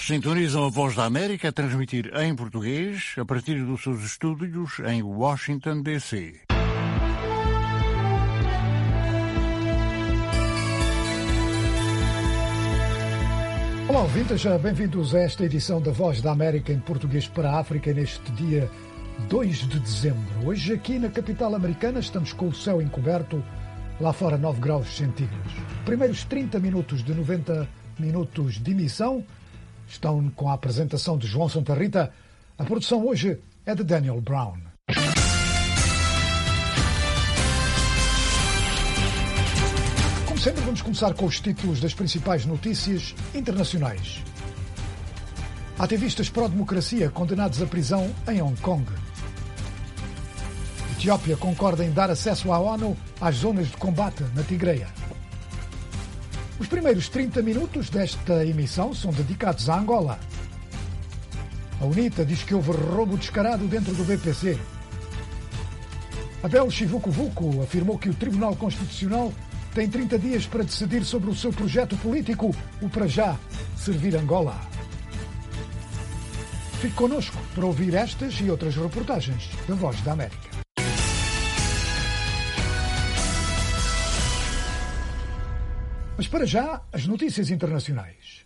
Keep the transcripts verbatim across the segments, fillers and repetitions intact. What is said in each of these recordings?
Sintonizam a Voz da América a transmitir em português a partir dos seus estúdios em Washington, D C Olá, ouvintes, bem-vindos a esta edição da Voz da América em português para a África neste dia dois de dezembro. Hoje aqui na capital americana estamos com o céu encoberto, lá fora nove graus centígrados. Primeiros trinta minutos de noventa minutos de emissão estão com a apresentação de João Santa Rita. A produção hoje é de Daniel Brown. Como sempre, vamos começar com os títulos das principais notícias internacionais. Ativistas pró-democracia condenados à prisão em Hong Kong. Etiópia concorda em dar acesso à ONU às zonas de combate na Tigreia. Os primeiros trinta minutos desta emissão são dedicados a Angola. A UNITA diz que houve roubo descarado dentro do B P C. Abel Chivucovuco afirmou que o Tribunal Constitucional tem trinta dias para decidir sobre o seu projeto político, o para já servir Angola. Fique connosco para ouvir estas e outras reportagens da Voz da América. Mas para já, as notícias internacionais.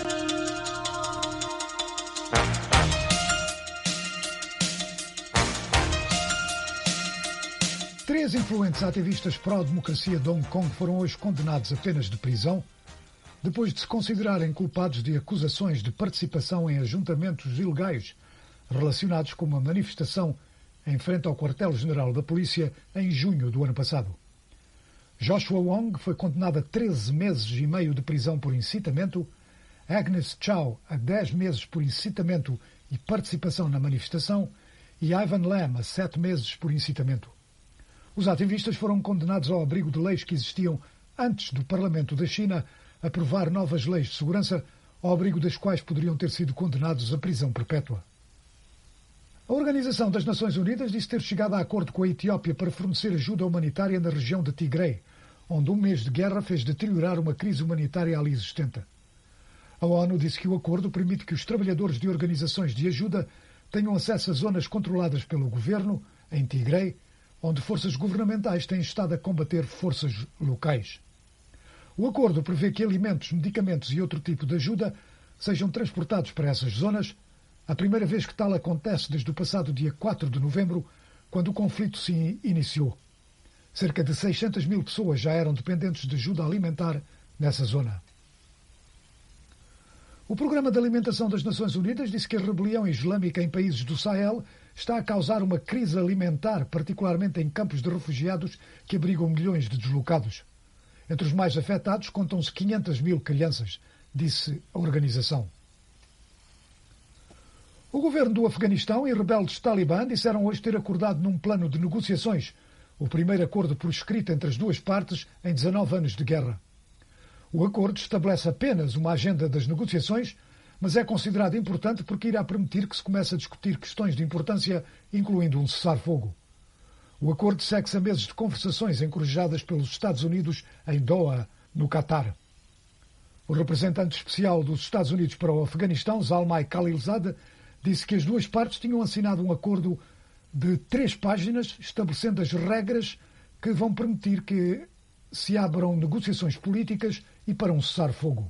Três influentes ativistas pró-democracia de Hong Kong foram hoje condenados a penas de prisão depois de se considerarem culpados de acusações de participação em ajuntamentos ilegais relacionados com uma manifestação em frente ao quartel-general da polícia em junho do ano passado. Joshua Wong foi condenado a treze meses e meio de prisão por incitamento, Agnes Chow a dez meses por incitamento e participação na manifestação e Ivan Lam a sete meses por incitamento. Os ativistas foram condenados ao abrigo de leis que existiam antes do Parlamento da China aprovar novas leis de segurança, ao abrigo das quais poderiam ter sido condenados à prisão perpétua. A Organização das Nações Unidas disse ter chegado a acordo com a Etiópia para fornecer ajuda humanitária na região de Tigray, onde um mês de guerra fez deteriorar uma crise humanitária ali existente. A ONU disse que o acordo permite que os trabalhadores de organizações de ajuda tenham acesso a zonas controladas pelo governo, em Tigray, onde forças governamentais têm estado a combater forças locais. O acordo prevê que alimentos, medicamentos e outro tipo de ajuda sejam transportados para essas zonas, a primeira vez que tal acontece desde o passado dia quatro de novembro, quando o conflito se iniciou. Cerca de seiscentas mil pessoas já eram dependentes de ajuda alimentar nessa zona. O Programa de Alimentação das Nações Unidas disse que a rebelião islâmica em países do Sahel está a causar uma crise alimentar, particularmente em campos de refugiados que abrigam milhões de deslocados. Entre os mais afetados contam-se quinhentas mil crianças, disse a organização. O governo do Afeganistão e rebeldes talibã disseram hoje ter acordado num plano de negociações, o primeiro acordo por escrito entre as duas partes em dezanove anos de guerra. O acordo estabelece apenas uma agenda das negociações, mas é considerado importante porque irá permitir que se comece a discutir questões de importância, incluindo um cessar-fogo. O acordo segue-se a meses de conversações encorajadas pelos Estados Unidos em Doha, no Catar. O representante especial dos Estados Unidos para o Afeganistão, Zalmay Khalilzad, disse que as duas partes tinham assinado um acordo de três páginas estabelecendo as regras que vão permitir que se abram negociações políticas e para um cessar-fogo.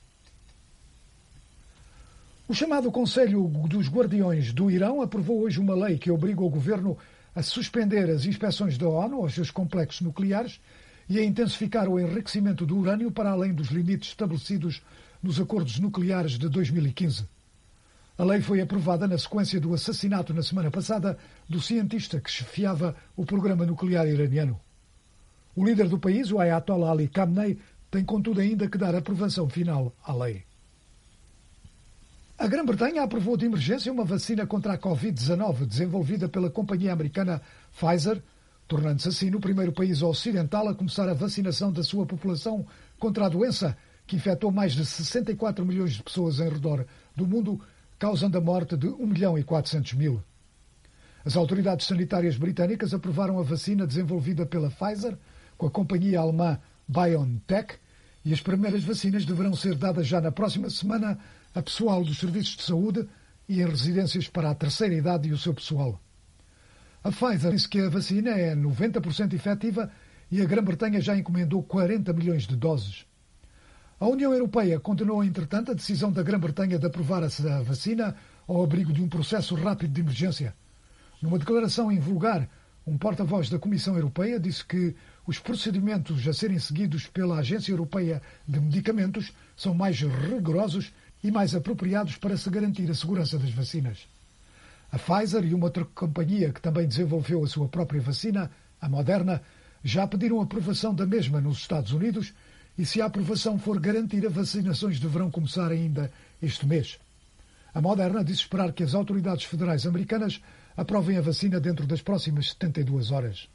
O chamado Conselho dos Guardiões do Irão aprovou hoje uma lei que obriga o governo a suspender as inspeções da ONU aos seus complexos nucleares e a intensificar o enriquecimento do urânio para além dos limites estabelecidos nos acordos nucleares de dois mil e quinze. A lei foi aprovada na sequência do assassinato na semana passada do cientista que chefiava o programa nuclear iraniano. O líder do país, o Ayatollah Ali Khamenei, tem contudo ainda que dar aprovação final à lei. A Grã-Bretanha aprovou de emergência uma vacina contra a covid dezanove desenvolvida pela companhia americana Pfizer, tornando-se assim o primeiro país ocidental a começar a vacinação da sua população contra a doença, que infectou mais de sessenta e quatro milhões de pessoas em redor do mundo, causando a morte de um milhão e quatrocentos mil. As autoridades sanitárias britânicas aprovaram a vacina desenvolvida pela Pfizer, com a companhia alemã BioNTech, e as primeiras vacinas deverão ser dadas já na próxima semana a pessoal dos serviços de saúde e em residências para a terceira idade e o seu pessoal. A Pfizer disse que a vacina é noventa por cento efetiva e a Grã-Bretanha já encomendou quarenta milhões de doses. A União Europeia condenou, entretanto, a decisão da Grã-Bretanha de aprovar a vacina ao abrigo de um processo rápido de emergência. Numa declaração invulgar, um porta-voz da Comissão Europeia disse que os procedimentos a serem seguidos pela Agência Europeia de Medicamentos são mais rigorosos e mais apropriados para se garantir a segurança das vacinas. A Pfizer e uma outra companhia que também desenvolveu a sua própria vacina, a Moderna, já pediram a aprovação da mesma nos Estados Unidos e, se a aprovação for garantida, vacinações deverão começar ainda este mês. A Moderna diz esperar que as autoridades federais americanas aprovem a vacina dentro das próximas setenta e duas horas.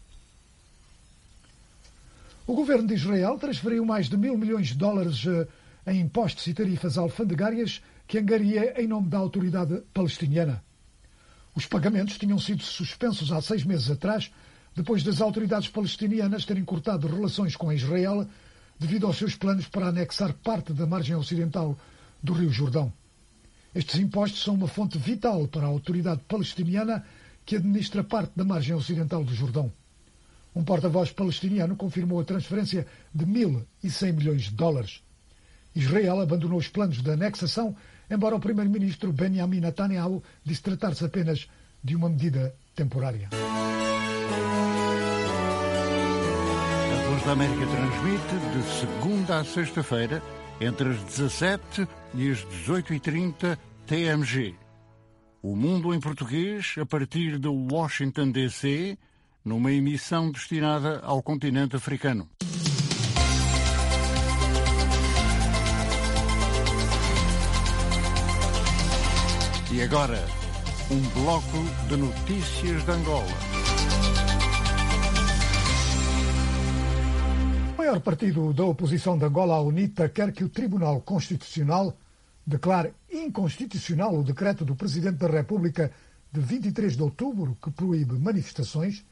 O governo de Israel transferiu mais de mil milhões de dólares em impostos e tarifas alfandegárias que angaria em nome da autoridade palestiniana. Os pagamentos tinham sido suspensos há seis meses atrás, depois das autoridades palestinianas terem cortado relações com Israel devido aos seus planos para anexar parte da margem ocidental do Rio Jordão. Estes impostos são uma fonte vital para a autoridade palestiniana que administra parte da margem ocidental do Jordão. Um porta-voz palestiniano confirmou a transferência de mil e cem milhões de dólares. Israel abandonou os planos de anexação, embora o primeiro-ministro Benjamin Netanyahu disse tratar-se apenas de uma medida temporária. A Voz da América transmite de segunda a sexta-feira, entre as dezassete e as dezoito e trinta T M G. O Mundo em Português, a partir de Washington, D C, numa emissão destinada ao continente africano. E agora, um bloco de notícias de Angola. O maior partido da oposição de Angola, a UNITA, quer que o Tribunal Constitucional declare inconstitucional o decreto do Presidente da República de vinte e três de outubro que proíbe manifestações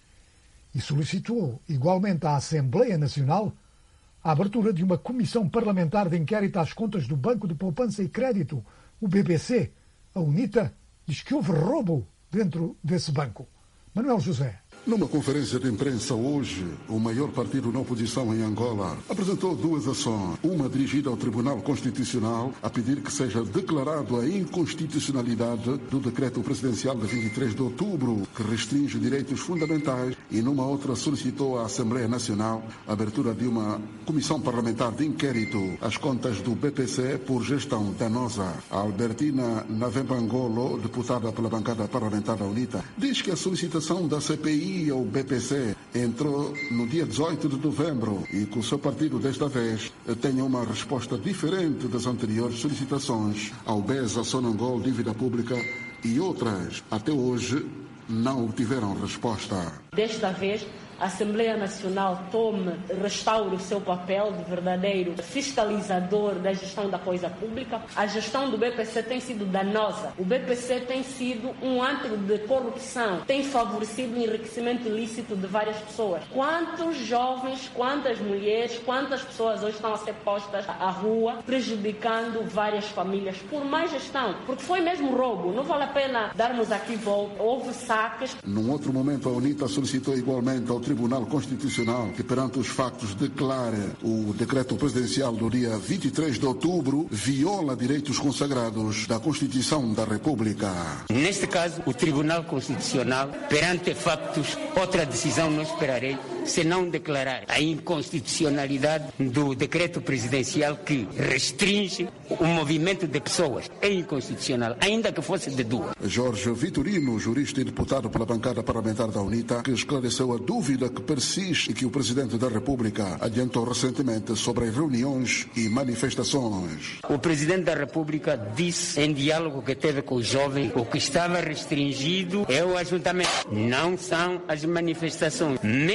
e solicitou igualmente à Assembleia Nacional a abertura de uma comissão parlamentar de inquérito às contas do Banco de Poupança e Crédito, o B P C. A UNITA diz que houve roubo dentro desse banco. Manuel José. Numa conferência de imprensa hoje, o maior partido na oposição em Angola apresentou duas ações. Uma dirigida ao Tribunal Constitucional a pedir que seja declarado a inconstitucionalidade do decreto presidencial de vinte e três de outubro, que restringe direitos fundamentais, e numa outra solicitou à Assembleia Nacional a abertura de uma comissão parlamentar de inquérito às contas do B P C por gestão danosa. A Albertina Navembangolo, deputada pela bancada parlamentar da UNITA, diz que a solicitação da C P I ao B P C entrou no dia dezoito de novembro e que o seu partido desta vez tenha uma resposta diferente das anteriores solicitações ao B E S, a Sonangol, Dívida Pública e outras. Até hoje não obtiveram resposta. Desta vez, a Assembleia Nacional tome, restaure o seu papel de verdadeiro fiscalizador da gestão da coisa pública. A gestão do B P C tem sido danosa. O B P C tem sido um antro de corrupção, tem favorecido o enriquecimento ilícito de várias pessoas. Quantos jovens, quantas mulheres, quantas pessoas hoje estão a ser postas à rua, prejudicando várias famílias por má gestão? Porque foi mesmo roubo, não vale a pena darmos aqui volta. Houve saques. Num outro momento, a UNITA solicitou igualmente ao Tribunal Constitucional que, perante os factos, declare o decreto presidencial do dia vinte e três de outubro viola direitos consagrados da Constituição da República. Neste caso, o Tribunal Constitucional, perante factos, outra decisão não esperarei, se não declarar a inconstitucionalidade do decreto presidencial que restringe o movimento de pessoas. É inconstitucional, ainda que fosse de duas. Jorge Vitorino, jurista e deputado pela bancada parlamentar da UNITA, que esclareceu a dúvida que persiste e que o Presidente da República adiantou recentemente sobre as reuniões e manifestações. O Presidente da República disse em diálogo que teve com os jovens o que estava restringido é o ajuntamento, não são as manifestações. Mesmo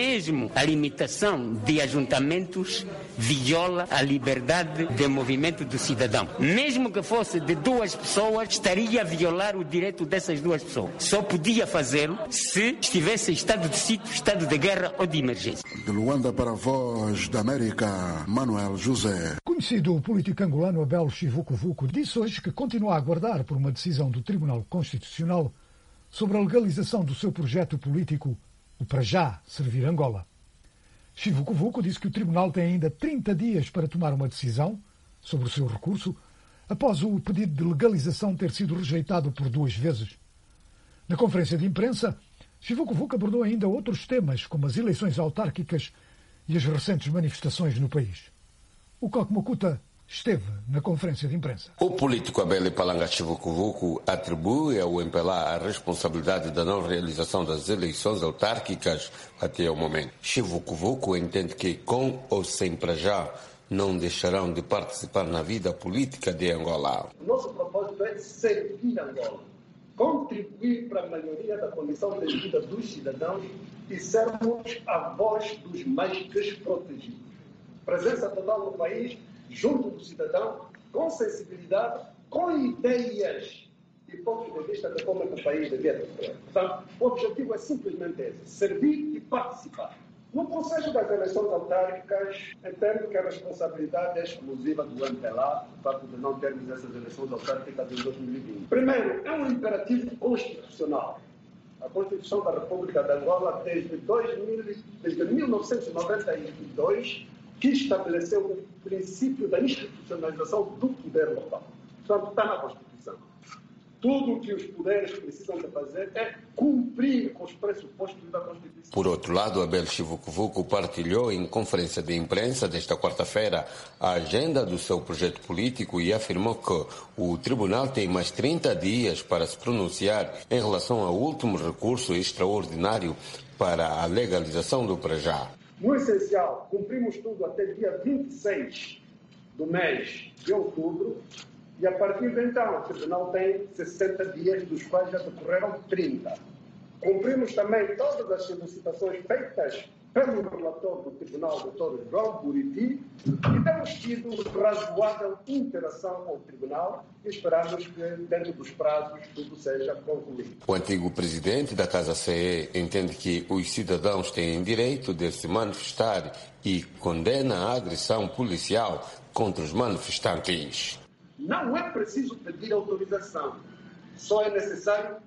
mesmo a limitação de ajuntamentos viola a liberdade de movimento do cidadão. Mesmo que fosse de duas pessoas, estaria a violar o direito dessas duas pessoas. Só podia fazê-lo se estivesse em estado de sítio, estado de guerra ou de emergência. De Luanda para a Voz da América, Manuel José. Conhecido político angolano Abel Chivucovuco disse hoje que continua a aguardar por uma decisão do Tribunal Constitucional sobre a legalização do seu projeto político, o Para Já Servir Angola. Chivucovuco disse que o Tribunal tem ainda trinta dias para tomar uma decisão sobre o seu recurso, após o pedido de legalização ter sido rejeitado por duas vezes. Na conferência de imprensa, Chivucovuco abordou ainda outros temas, como as eleições autárquicas e as recentes manifestações no país. O Coque Mocuta esteve na conferência de imprensa. O político Abel Palanga Chivucovuco atribui ao M P L A a responsabilidade da não realização das eleições autárquicas até o momento. Chivucovuco entende que, com ou sem Para Já, não deixarão de participar na vida política de Angola. O nosso propósito é servir Angola, contribuir para a melhoria da condição de vida dos cidadãos e sermos a voz dos mais desprotegidos. Presença total no país, junto do cidadão, com sensibilidade, com ideias e pontos de vista de como é que o país devia ter. Portanto, o objetivo é simplesmente esse, servir e participar. No processo das eleições autárquicas, entendo que a responsabilidade é exclusiva do M P L A, o fato de não termos essas eleições autárquicas em dois mil e vinte. Primeiro, é um imperativo constitucional. A Constituição da República de Angola, desde, dois mil, desde mil novecentos e noventa e dois, que estabeleceu o princípio da institucionalização do poder local. Portanto, está na Constituição. Tudo o que os poderes precisam de fazer é cumprir com os pressupostos da Constituição. Por outro lado, Abel Chivucovuco partilhou em conferência de imprensa desta quarta-feira a agenda do seu projeto político e afirmou que o tribunal tem mais trinta dias para se pronunciar em relação ao último recurso extraordinário para a legalização do Para Já. No essencial, cumprimos tudo até dia vinte e seis do mês de outubro. E a partir de então, o Tribunal tem sessenta dias, dos quais já decorreram trinta. Cumprimos também todas as solicitações feitas pelo relator do Tribunal, doutor João Buriti, e temos tido razoável interação com o Tribunal e esperamos que, dentro dos prazos, tudo seja concluído. O antigo presidente da Casa C E entende que os cidadãos têm direito de se manifestar e condena a agressão policial contra os manifestantes. Não é preciso pedir autorização, só é necessário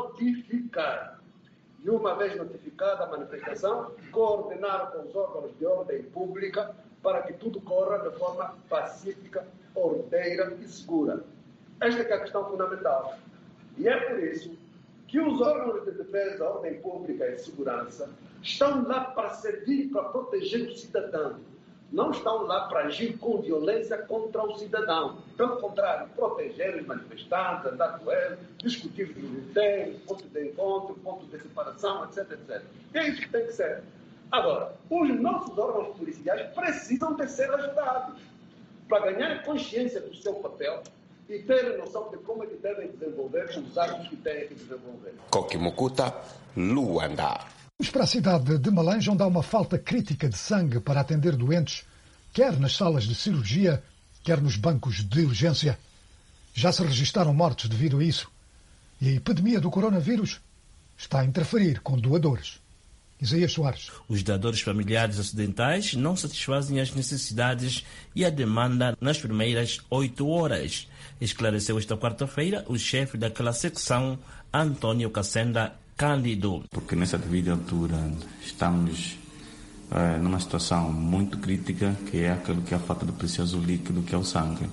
notificar. E uma vez notificada a manifestação, coordenar com os órgãos de ordem pública para que tudo corra de forma pacífica, ordeira e segura. Esta é a questão fundamental. E é por isso que os órgãos de defesa, ordem pública e segurança estão lá para servir, para proteger o cidadão. Não estão lá para agir com violência contra o cidadão. Pelo contrário, proteger os manifestantes, andar com eles, discutir os roteiros, ponto de encontro, ponto de separação, etc, etcétera. É isso que tem que ser. Agora, os nossos órgãos policiais precisam de ser ajudados para ganhar consciência do seu papel e ter noção de como é que devem desenvolver os atos que têm que desenvolver. Coque Mocuta, Luanda. Vamos para a cidade de Malanje, onde há uma falta crítica de sangue para atender doentes, quer nas salas de cirurgia, quer nos bancos de urgência. Já se registaram mortes devido a isso. E a epidemia do coronavírus está a interferir com doadores. Isaías Soares. Os doadores familiares ocidentais não satisfazem as necessidades e a demanda nas primeiras oito horas, esclareceu esta quarta-feira o chefe daquela secção, Antônio Cassenda Cândido. Porque nessa devida altura estamos uh, numa situação muito crítica, que é aquilo que é a falta do precioso líquido, que é o sangue.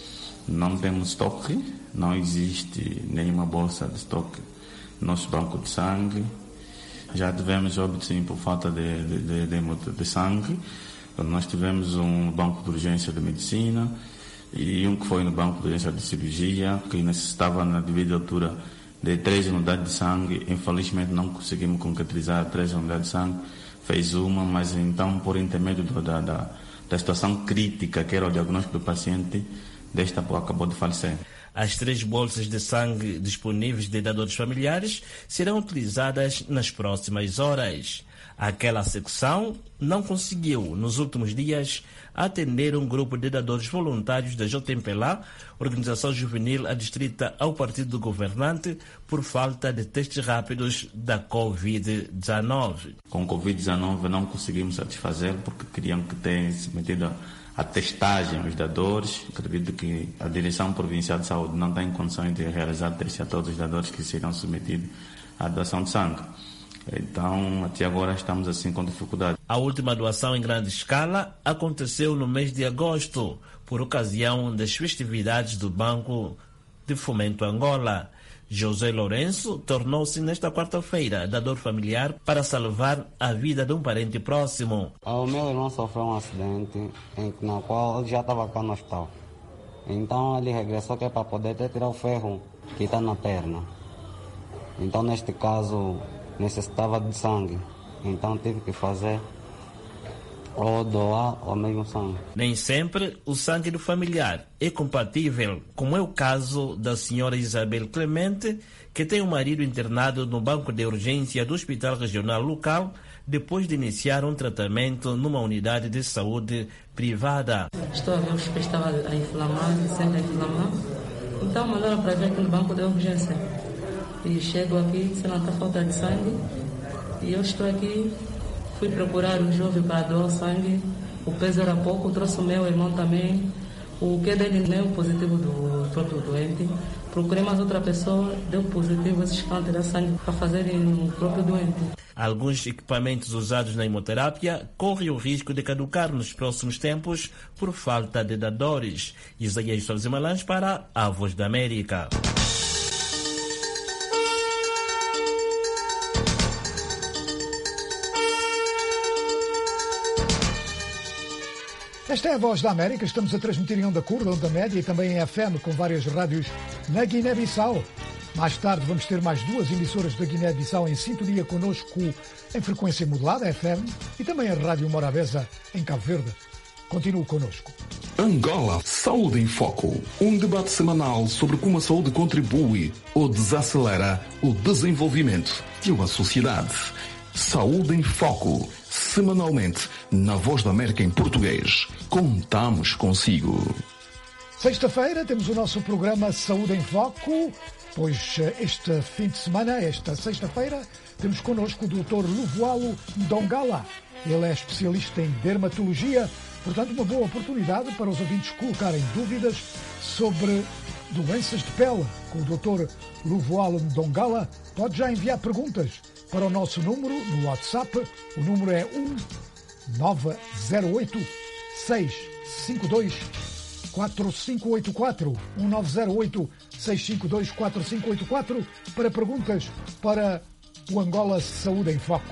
Não temos estoque, não existe nenhuma bolsa de estoque no nosso banco de sangue. Já tivemos óbito sim por falta de, de, de, de, de sangue. Nós tivemos um banco de urgência de medicina e um que foi no banco de urgência de cirurgia, que necessitava na devida altura de três unidades de sangue. Infelizmente não conseguimos concretizar três unidades de sangue, fez uma, mas então por intermédio da, da, da situação crítica, que era o diagnóstico do paciente, desta acabou de falecer. As três bolsas de sangue disponíveis de dadores familiares serão utilizadas nas próximas horas. Aquela secção não conseguiu, nos últimos dias, atender um grupo de dadores voluntários da J M P L A, organização juvenil adstrita ao partido governante, por falta de testes rápidos da covid dezenove. Com covid dezenove não conseguimos satisfazer porque queriam que tenham submetido a testagem os dadores. Acredito que a Direção Provincial de Saúde não tem condições de realizar testes a todos os dadores que serão submetidos à doação de sangue. Então, até agora estamos assim com dificuldade. A última doação em grande escala aconteceu no mês de agosto, por ocasião das festividades do Banco de Fomento Angola. José Lourenço tornou-se nesta quarta-feira dador familiar para salvar a vida de um parente próximo. O meu irmão sofreu um acidente em, na qual ele já estava cá no hospital. Então ele regressou que é para poder até tirar o ferro que está na perna. Então neste caso necessitava de sangue. Então tive que fazer ou doar ou mesmo sangue. Nem sempre o sangue do familiar é compatível, como é o caso da senhora Isabel Clemente, que tem um marido internado no banco de urgência do Hospital Regional Local, depois de iniciar um tratamento numa unidade de saúde privada. Estou a ver os pés estavam a inflamar, sempre a inflamar. Então mandaram para ver aqui no banco de urgência. E chego aqui, se não está falta de sangue, e eu estou aqui, fui procurar um jovem para doar sangue, o peso era pouco, trouxe o meu irmão também, o que dele não é o positivo do próprio doente, procurei mais outra pessoa, deu positivo esses cantos de sangue para fazerem no próprio doente. Alguns equipamentos usados na hemoterapia correm o risco de caducar nos próximos tempos por falta de dadores. Isaías Soares Malães para a Voz da América. Esta é a Voz da América, estamos a transmitir em onda curta, onda média e também em F M com várias rádios na Guiné-Bissau. Mais tarde vamos ter mais duas emissoras da Guiné-Bissau em sintonia connosco em frequência modulada, F M, e também a Rádio Morabeza em Cabo Verde. Continue connosco. Angola, Saúde em Foco. Um debate semanal sobre como a saúde contribui ou desacelera o desenvolvimento de uma sociedade. Saúde em Foco. Semanalmente, na Voz da América em português. Contamos consigo. Sexta-feira temos o nosso programa Saúde em Foco, pois este fim de semana, esta sexta-feira, temos connosco o doutor Luvualo Ndongala. Ele é especialista em dermatologia, portanto uma boa oportunidade para os ouvintes colocarem dúvidas sobre doenças de pele. Com o doutor Luvualo Ndongala, pode já enviar perguntas para o nosso número no WhatsApp. O número é um nove zero oito, seis cinco dois, quatro cinco oito quatro. um nove zero oito, seis cinco dois, quatro cinco oito quatro para perguntas para o Angola Saúde em Foco.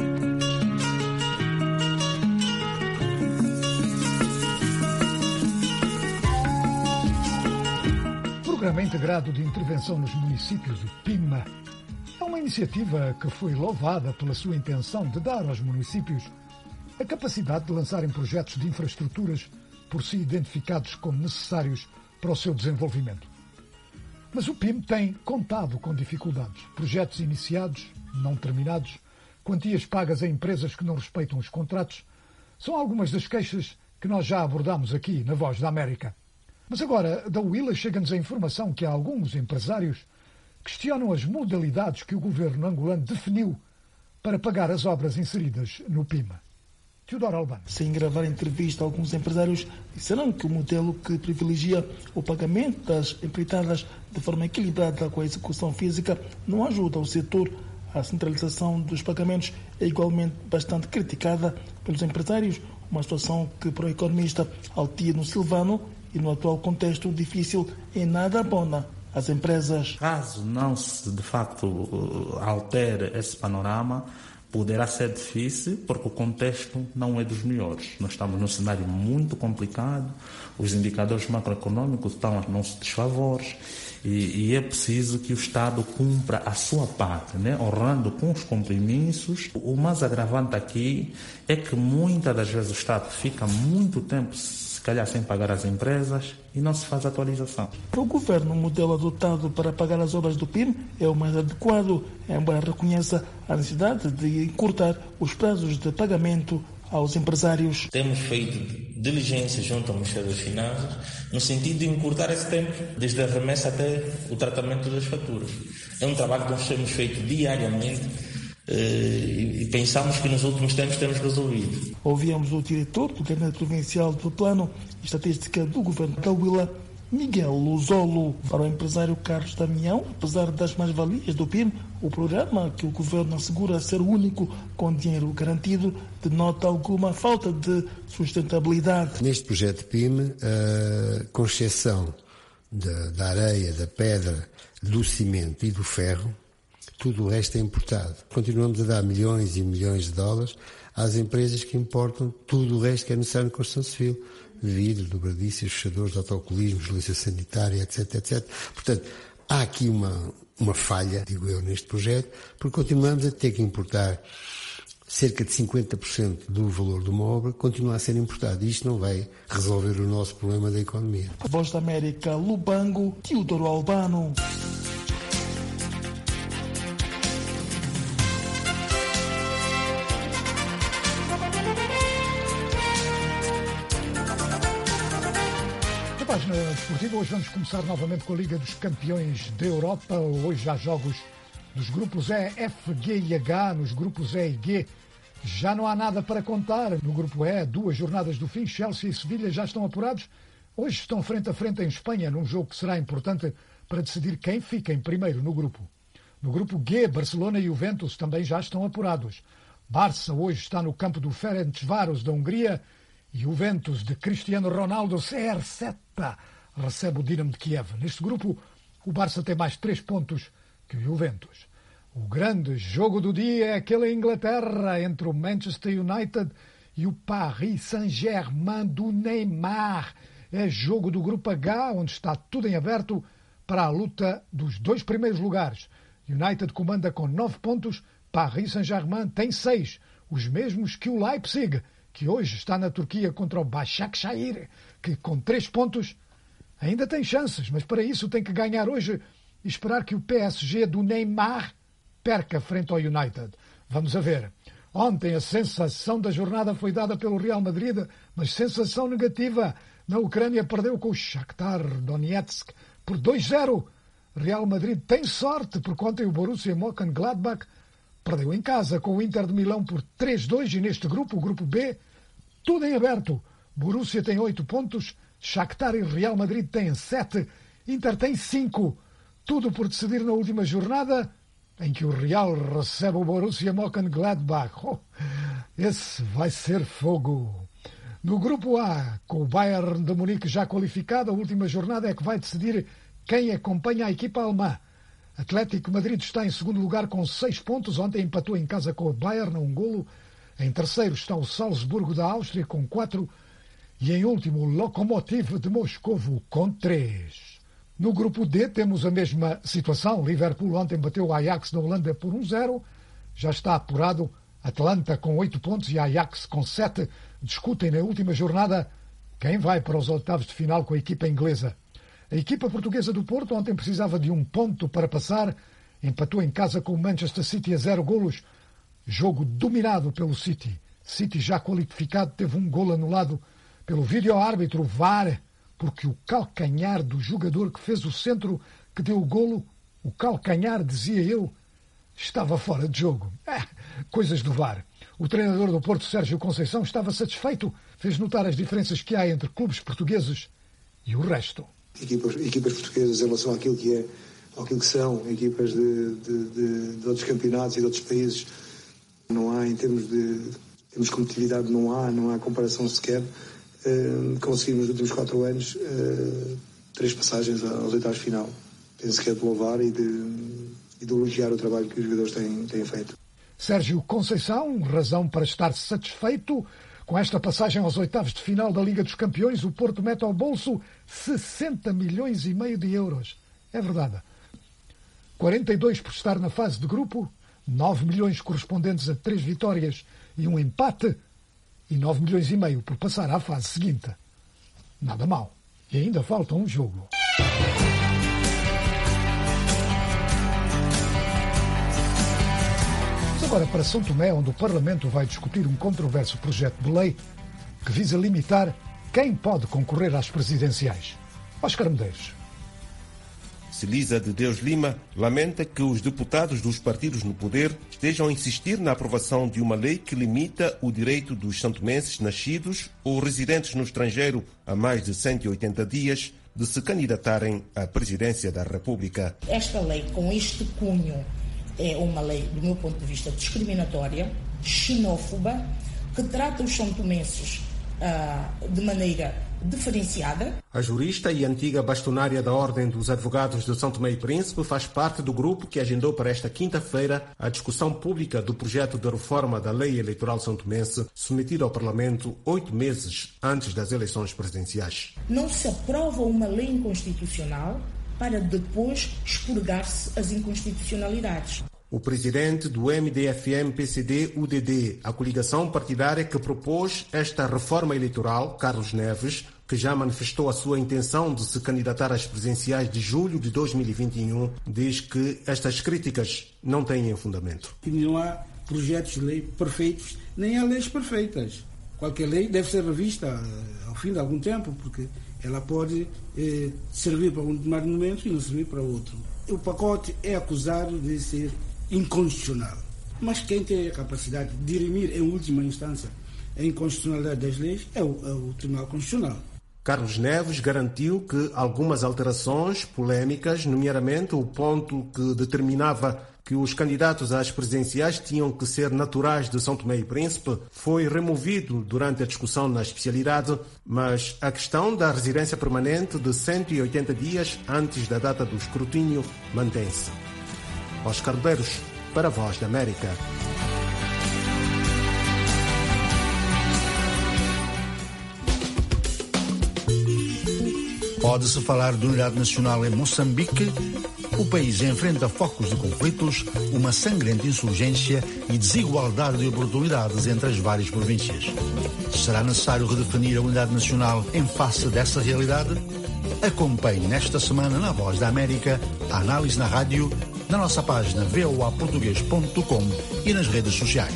Programa Integrado de Intervenção nos Municípios, o PIMA, é uma iniciativa que foi louvada pela sua intenção de dar aos municípios a capacidade de lançarem projetos de infraestruturas por si identificados como necessários para o seu desenvolvimento. Mas o PIM tem contado com dificuldades. Projetos iniciados, não terminados, quantias pagas a empresas que não respeitam os contratos, são algumas das queixas que nós já abordámos aqui na Voz da América. Mas agora, da Huila chega-nos a informação que há alguns empresários questionam as modalidades que o governo angolano definiu para pagar as obras inseridas no PIMA. Teodoro Albano. Sem gravar entrevista, alguns empresários disseram que o modelo que privilegia o pagamento das empreitadas de forma equilibrada com a execução física não ajuda o setor. A centralização dos pagamentos é igualmente bastante criticada pelos empresários, uma situação que para o economista Altiano Silvano e no atual contexto difícil em nada abona as empresas. Caso não se de facto altere esse panorama, poderá ser difícil, porque o contexto não é dos melhores. Nós estamos num cenário muito complicado, os indicadores macroeconômicos estão a nossos desfavores e, e é preciso que o Estado cumpra a sua parte, né? Honrando com os compromissos. O mais agravante aqui é que muitas das vezes o Estado fica muito tempo calhar sem pagar as empresas, e não se faz atualização. Para o governo, o modelo adotado para pagar as obras do P I M é o mais adequado, embora reconheça a necessidade de encurtar os prazos de pagamento aos empresários. Temos feito diligência junto ao Ministério das Finanças no sentido de encurtar esse tempo, desde a remessa até o tratamento das faturas. É um trabalho que nós temos feito diariamente eh, e pensamos que nos últimos tempos temos resolvido. Ouvíamos o diretor do Gabinete Provincial do Plano e Estatística do Governo da Huila, Miguel Luzolo. Para o empresário Carlos Damião, apesar das mais-valias do P I M, o programa que o governo assegura ser o único com dinheiro garantido denota alguma falta de sustentabilidade. Neste projeto P I M, com exceção da, da areia, da pedra, do cimento e do ferro, tudo o resto é importado. Continuamos a dar milhões e milhões de dólares às empresas que importam tudo o resto que é necessário na construção civil. Vidro, dobradícias, fechadores, autocolismos, licença sanitária, etc, etcétera. Portanto, há aqui uma, uma falha, digo eu, neste projeto, porque continuamos a ter que importar cerca de cinquenta por cento do valor de uma obra, continua a ser importado. E isto não vai resolver o nosso problema da economia. A Voz da América, Lubango, Teodoro Albano. Na página desportiva, hoje vamos começar novamente com a Liga dos Campeões da Europa. Hoje há jogos dos grupos E, F, G e H. Nos grupos E e G já não há nada para contar. No grupo E, duas jornadas do fim, Chelsea e Sevilha já estão apurados. Hoje estão frente a frente em Espanha, num jogo que será importante para decidir quem fica em primeiro no grupo. No grupo G, Barcelona e Juventus também já estão apurados. Barça hoje está no campo do Ferencváros da Hungria. E o Juventus de Cristiano Ronaldo, C R sete, recebe o Dinamo de Kiev. Neste grupo, o Barça tem mais três pontos que o Juventus. O grande jogo do dia é aquele em Inglaterra, entre o Manchester United e o Paris Saint-Germain do Neymar. É jogo do grupo H, onde está tudo em aberto para a luta dos dois primeiros lugares. United comanda com nove pontos, Paris Saint-Germain tem seis, os mesmos que o Leipzig, que hoje está na Turquia contra o Başakşehir, que com três pontos ainda tem chances, mas para isso tem que ganhar hoje e esperar que o P S G do Neymar perca frente ao United. Vamos a ver. Ontem a sensação da jornada foi dada pelo Real Madrid, mas sensação negativa. Na Ucrânia perdeu com o Shakhtar Donetsk por dois a zero. Real Madrid tem sorte, porque ontem o Borussia Mönchengladbach perdeu em casa com o Inter de Milão por três a dois, e neste grupo, o grupo B, tudo em aberto. Borussia tem oito pontos, Shakhtar e Real Madrid têm sete, Inter tem cinco. Tudo por decidir na última jornada, em que o Real recebe o Borussia Mönchengladbach. Oh, esse vai ser fogo. No grupo A, com o Bayern de Munique já qualificado, a última jornada é que vai decidir quem acompanha a equipa alemã. Atlético Madrid está em segundo lugar com seis pontos. Ontem empatou em casa com o Bayern a um golo. Em terceiro está o Salzburgo da Áustria com quatro. E em último o Lokomotiv de Moscovo com três. No grupo D temos a mesma situação. Liverpool ontem bateu o Ajax da Holanda por um a zero. Já está apurado. Atlanta com oito pontos e Ajax com sete. Discutem na última jornada quem vai para os oitavos de final com a equipa inglesa. A equipa portuguesa do Porto ontem precisava de um ponto para passar. Empatou em casa com o Manchester City a zero golos. Jogo dominado pelo City. City já qualificado teve um golo anulado pelo vídeo-árbitro V A R, porque o calcanhar do jogador que fez o centro que deu o golo, o calcanhar, dizia eu, estava fora de jogo. É, coisas do V A R. O treinador do Porto, Sérgio Conceição, estava satisfeito. Fez notar as diferenças que há entre clubes portugueses e o resto. Equipas, equipas portuguesas em relação àquilo que é, àquilo que são equipas de, de, de, de outros campeonatos e de outros países, não há, em termos de, em termos de competitividade, não há, não há comparação sequer. Uh, conseguimos nos últimos quatro anos uh, três passagens aos oitavos de final. Penso que é de louvar e de, e de elogiar o trabalho que os jogadores têm, têm feito. Sérgio Conceição, razão para estar satisfeito. Com esta passagem aos oitavos de final da Liga dos Campeões, o Porto mete ao bolso sessenta milhões e meio de euros. É verdade. quarenta e dois por estar na fase de grupo, nove milhões correspondentes a três vitórias e um empate, e nove milhões e meio por passar à fase seguinte. Nada mal. E ainda falta um jogo. Vamos agora para São Tomé, onde o Parlamento vai discutir um controverso projeto de lei que visa limitar quem pode concorrer às presidenciais. Oscar Medeiros. Celisa de Deus Lima lamenta que os deputados dos partidos no poder estejam a insistir na aprovação de uma lei que limita o direito dos santomenses nascidos ou residentes no estrangeiro há mais de cento e oitenta dias de se candidatarem à presidência da República. Esta lei, com este cunho, é uma lei, do meu ponto de vista, discriminatória, xenófoba, que trata os santomenses uh, de maneira diferenciada. A jurista e antiga bastonária da Ordem dos Advogados de São Tomé e Príncipe faz parte do grupo que agendou para esta quinta-feira a discussão pública do projeto de reforma da Lei Eleitoral santomense, submetido ao Parlamento oito meses antes das eleições presidenciais. Não se aprova uma lei inconstitucional para depois expurgar-se as inconstitucionalidades. O presidente do M D F M P C D U D D, a coligação partidária que propôs esta reforma eleitoral, Carlos Neves, que já manifestou a sua intenção de se candidatar às presidenciais de julho de dois mil e vinte e um, diz que estas críticas não têm fundamento. Não há projetos de lei perfeitos, nem há leis perfeitas. Qualquer lei deve ser revista ao fim de algum tempo, porque ela pode eh, servir para um determinado momento e não servir para outro. O pacote é acusado de ser inconstitucional. Mas quem tem a capacidade de dirimir, em última instância, a inconstitucionalidade das leis é o, é o Tribunal Constitucional. Carlos Neves garantiu que algumas alterações polêmicas, nomeadamente o ponto que determinava que os candidatos às presidenciais tinham que ser naturais de São Tomé e Príncipe, foi removido durante a discussão na especialidade, mas a questão da residência permanente de cento e oitenta dias antes da data do escrutínio mantém-se. Oscar Medeiros, para a Voz da América. Pode-se falar de unidade nacional em Moçambique? O país enfrenta focos de conflitos, uma sangrenta insurgência e desigualdade de oportunidades entre as várias províncias. Será necessário redefinir a unidade nacional em face dessa realidade? Acompanhe nesta semana na Voz da América a análise na rádio, na nossa página v o a português ponto com e nas redes sociais.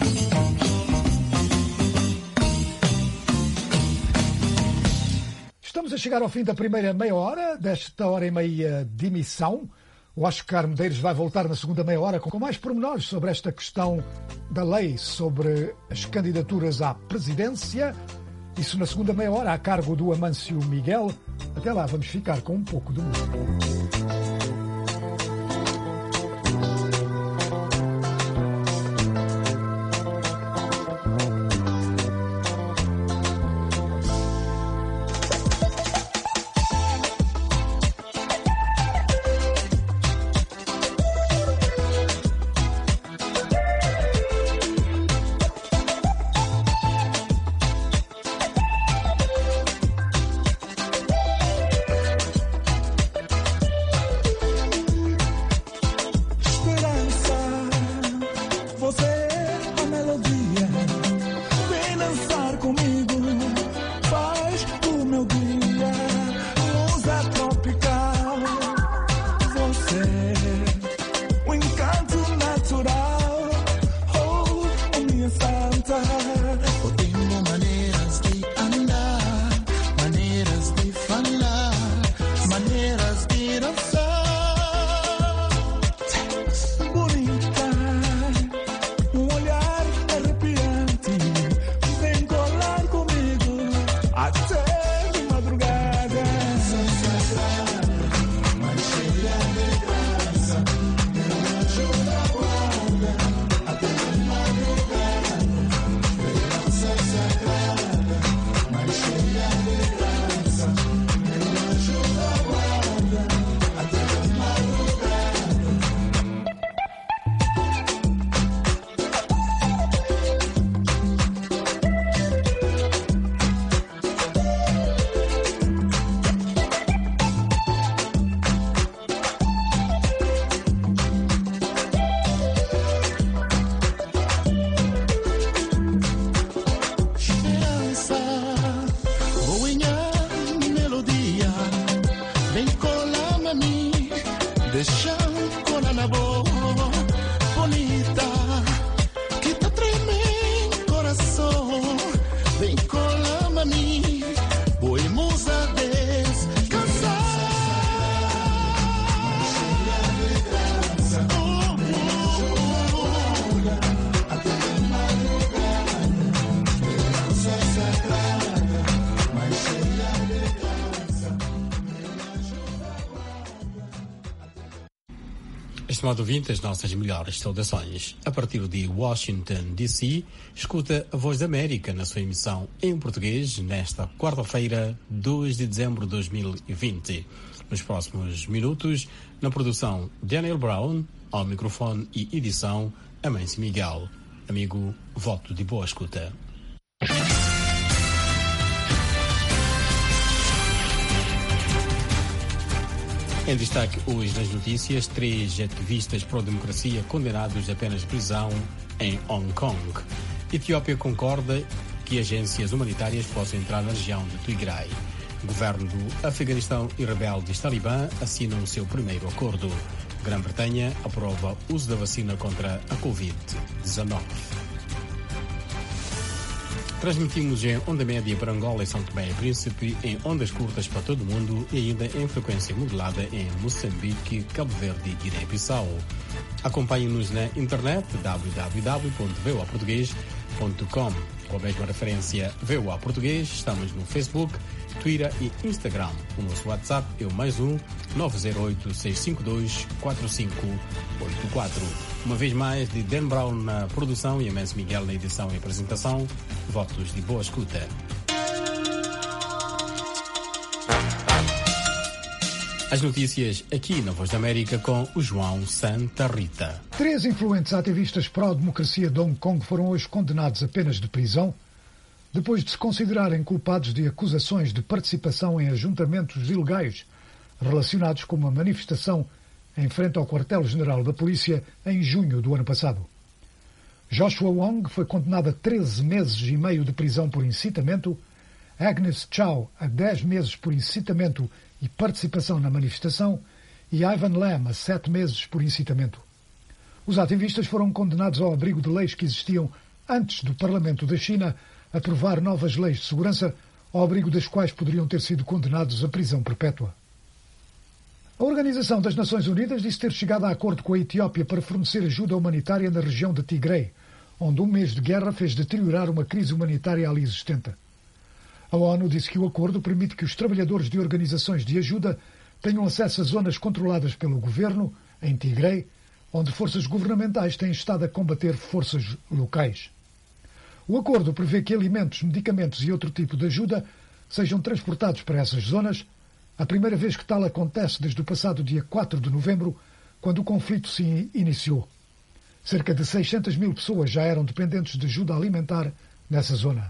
Estamos a chegar ao fim da primeira meia hora, desta hora e meia de emissão. O Oscar Medeiros vai voltar na segunda meia hora com mais pormenores sobre esta questão da lei sobre as candidaturas à presidência. Isso na segunda meia hora, a cargo do Amâncio Miguel. Até lá, vamos ficar com um pouco de música. deixa cona na boa, bonita, que tá tremendo coração, vem colama mim, boi musa descansar. Estimado ouvinte, as nossas melhores saudações. A partir de Washington, D C, escuta a Voz da América na sua emissão em português nesta quarta-feira, dois de dezembro de dois mil e vinte. Nos próximos minutos, na produção Daniel Brown, ao microfone e edição Amâncio Miguel. Amigo, voto de boa escuta. Em destaque hoje nas notícias, três ativistas pró-democracia condenados a penas de prisão em Hong Kong. Etiópia concorda que agências humanitárias possam entrar na região de Tigray. O governo do Afeganistão e rebeldes Talibã assinam o seu primeiro acordo. Grã-Bretanha aprova o uso da vacina contra a covid dezenove. Transmitimos em onda média para Angola e São Tomé e Príncipe, em ondas curtas para todo o mundo e ainda em frequência modulada em Moçambique, Cabo Verde e Guiné-Bissau. Acompanhe-nos na internet w w w ponto v o a português ponto com. Com a mesma referência V O A Português, estamos no Facebook, Twitter e Instagram. O nosso WhatsApp é o mais um nove zero oito, seis cinco dois, quatro cinco oito quatro. Uma vez mais, de Dan Brown na produção e Amâncio Miguel na edição e apresentação. Votos de boa escuta. As notícias aqui na Voz da América com o João Santa Rita. Três influentes ativistas pró-democracia de Hong Kong foram hoje condenados a penas de prisão depois de se considerarem culpados de acusações de participação em ajuntamentos ilegais relacionados com uma manifestação em frente ao quartel-general da polícia em junho do ano passado. Joshua Wong foi condenado a treze meses e meio de prisão por incitamento, Agnes Chow a dez meses por incitamento e participação na manifestação e Ivan Lam a sete meses por incitamento. Os ativistas foram condenados ao abrigo de leis que existiam antes do Parlamento da China aprovar novas leis de segurança, ao abrigo das quais poderiam ter sido condenados à prisão perpétua. A Organização das Nações Unidas disse ter chegado a acordo com a Etiópia para fornecer ajuda humanitária na região de Tigray, onde um mês de guerra fez deteriorar uma crise humanitária ali existente. A ONU disse que o acordo permite que os trabalhadores de organizações de ajuda tenham acesso a zonas controladas pelo governo, em Tigray, onde forças governamentais têm estado a combater forças locais. O acordo prevê que alimentos, medicamentos e outro tipo de ajuda sejam transportados para essas zonas, a primeira vez que tal acontece desde o passado dia quatro de novembro, quando o conflito se iniciou. Cerca de seiscentas mil pessoas já eram dependentes de ajuda alimentar nessa zona.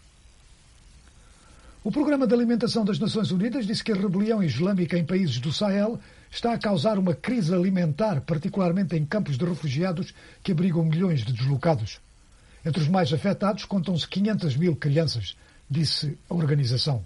O Programa de Alimentação das Nações Unidas disse que a rebelião islâmica em países do Sahel está a causar uma crise alimentar, particularmente em campos de refugiados que abrigam milhões de deslocados. Entre os mais afetados contam-se quinhentas mil crianças, disse a organização.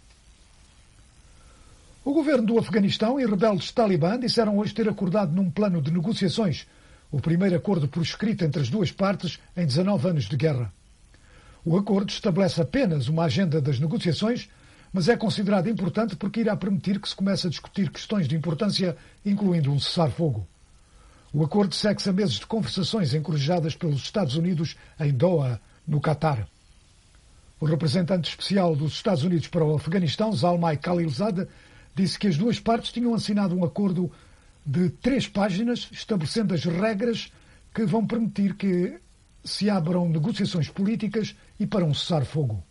O governo do Afeganistão e rebeldes Talibã disseram hoje ter acordado num plano de negociações, o primeiro acordo por escrito entre as duas partes em dezanove anos de guerra. O acordo estabelece apenas uma agenda das negociações, mas é considerado importante porque irá permitir que se comece a discutir questões de importância, incluindo um cessar-fogo. O acordo segue-se a meses de conversações encorajadas pelos Estados Unidos em Doha, no Catar. O representante especial dos Estados Unidos para o Afeganistão, Zalmay Khalilzad, disse que as duas partes tinham assinado um acordo de três páginas, estabelecendo as regras que vão permitir que se abram negociações políticas e para um cessar-fogo.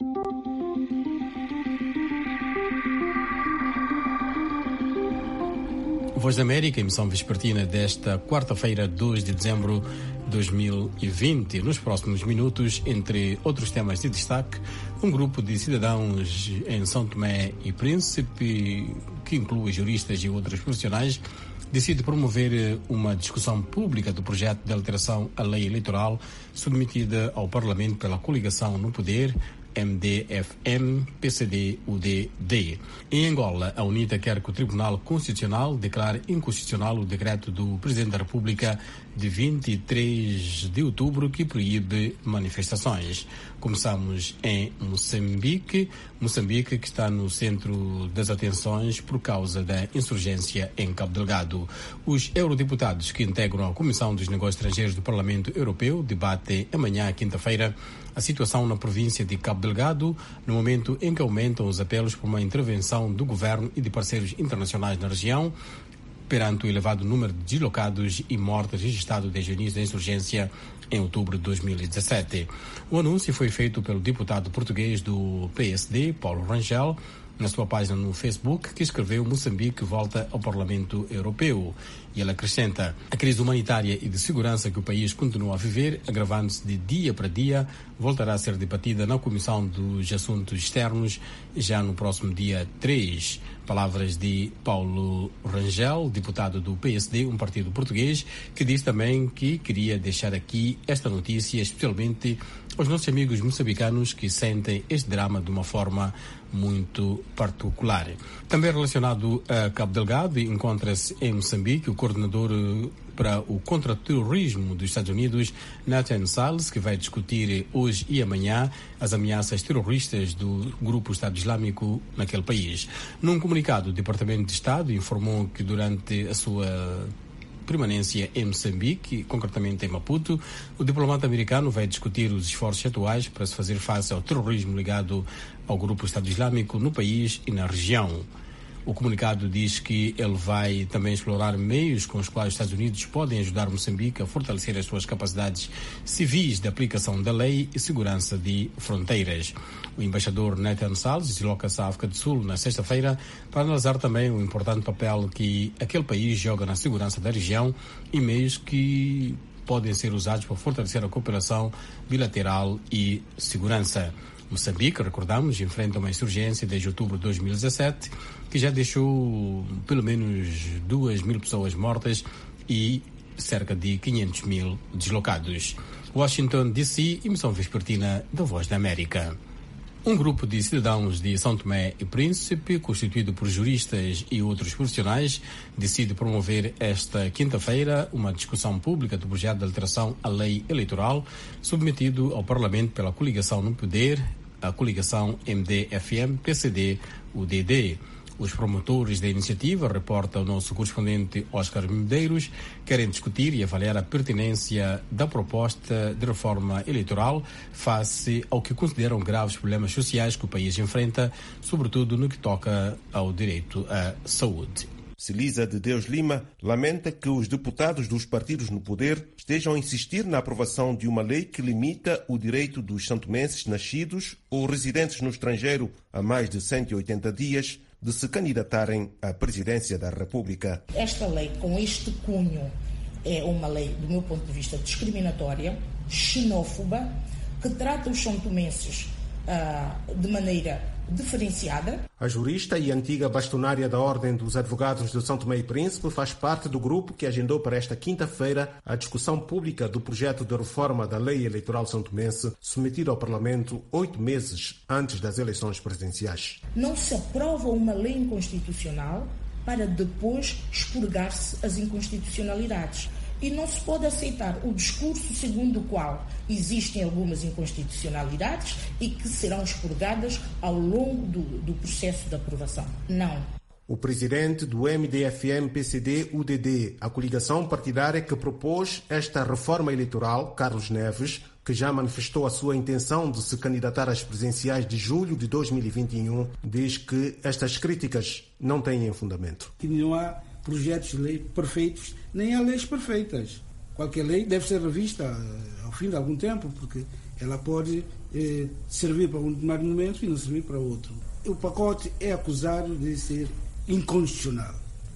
Voz da América, emissão vespertina desta quarta-feira, dois de dezembro de dois mil e vinte. Nos próximos minutos, entre outros temas de destaque, um grupo de cidadãos em São Tomé e Príncipe, que inclui juristas e outros profissionais, decide promover uma discussão pública do projeto de alteração à lei eleitoral submetida ao Parlamento pela coligação no poder, M D F M, P C D, U D D. Em Angola, a UNITA quer que o Tribunal Constitucional declare inconstitucional o decreto do Presidente da República de vinte e três de outubro que proíbe manifestações. Começamos em Moçambique, Moçambique que está no centro das atenções por causa da insurgência em Cabo Delgado. Os eurodeputados que integram a Comissão dos Negócios Estrangeiros do Parlamento Europeu debatem amanhã, quinta-feira, a situação na província de Cabo Delgado, no momento em que aumentam os apelos por uma intervenção do governo e de parceiros internacionais na região, perante o elevado número de deslocados e mortes registrado desde o início da insurgência em outubro de dois mil e dezessete. O anúncio foi feito pelo deputado português do P S D, Paulo Rangel, na sua página no Facebook, que escreveu: Moçambique volta ao Parlamento Europeu. E ele acrescenta: a crise humanitária e de segurança que o país continua a viver, agravando-se de dia para dia, voltará a ser debatida na Comissão dos Assuntos Externos já no próximo dia três. Palavras de Paulo Rangel, deputado do P S D, um partido português, que diz também que queria deixar aqui esta notícia, especialmente aos nossos amigos moçambicanos que sentem este drama de uma forma muito particular. Também relacionado a Cabo Delgado, encontra-se em Moçambique o coordenador para o contra-terrorismo dos Estados Unidos, Nathan Salles, que vai discutir hoje e amanhã as ameaças terroristas do grupo Estado Islâmico naquele país. Num comunicado, o Departamento de Estado informou que durante a sua permanência em Moçambique, concretamente em Maputo, o diplomata americano vai discutir os esforços atuais para se fazer face ao terrorismo ligado ao grupo Estado Islâmico no país e na região. O comunicado diz que ele vai também explorar meios com os quais os Estados Unidos podem ajudar Moçambique a fortalecer as suas capacidades civis de aplicação da lei e segurança de fronteiras. O embaixador Nathan Salles desloca-se à África do Sul na sexta-feira para analisar também o importante papel que aquele país joga na segurança da região e meios que podem ser usados para fortalecer a cooperação bilateral e segurança. Moçambique, recordamos, enfrenta uma insurgência desde outubro de dois mil e dezessete, que já deixou pelo menos duas mil pessoas mortas e cerca de quinhentos mil deslocados. Washington, D C, emissão vespertina da Voz da América. Um grupo de cidadãos de São Tomé e Príncipe, constituído por juristas e outros profissionais, decide promover esta quinta-feira uma discussão pública do projeto de alteração à lei eleitoral submetido ao Parlamento pela coligação no poder, a coligação M D F M, P C D, U D D. Os promotores da iniciativa, reporta o nosso correspondente Oscar Medeiros, querem discutir e avaliar a pertinência da proposta de reforma eleitoral face ao que consideram graves problemas sociais que o país enfrenta, sobretudo no que toca ao direito à saúde. Celisa de Deus Lima lamenta que os deputados dos partidos no poder estejam a insistir na aprovação de uma lei que limita o direito dos santomenses nascidos ou residentes no estrangeiro há mais de cento e oitenta dias de se candidatarem à presidência da República. Esta lei, com este cunho, é uma lei, do meu ponto de vista, discriminatória, xenófoba, que trata os santomenses uh, de maneira diferenciada. A jurista e antiga bastonária da Ordem dos Advogados de São Tomé e Príncipe faz parte do grupo que agendou para esta quinta-feira a discussão pública do projeto de reforma da lei eleitoral santomense, submetido ao Parlamento oito meses antes das eleições presidenciais. Não se aprova uma lei inconstitucional para depois expurgar-se as inconstitucionalidades. E não se pode aceitar o discurso segundo o qual existem algumas inconstitucionalidades e que serão expurgadas ao longo do, do processo de aprovação. Não. O presidente do M D F M P C D U D D, a coligação partidária que propôs esta reforma eleitoral, Carlos Neves, que já manifestou a sua intenção de se candidatar às presidenciais de julho de dois mil e vinte e um, diz que estas críticas não têm fundamento. Que não há projetos de lei perfeitos, nem há leis perfeitas. Qualquer lei deve ser revista ao fim de algum tempo, porque ela pode eh, servir para um determinado momento e não servir para outro. O pacote é acusado de ser inconstitucional.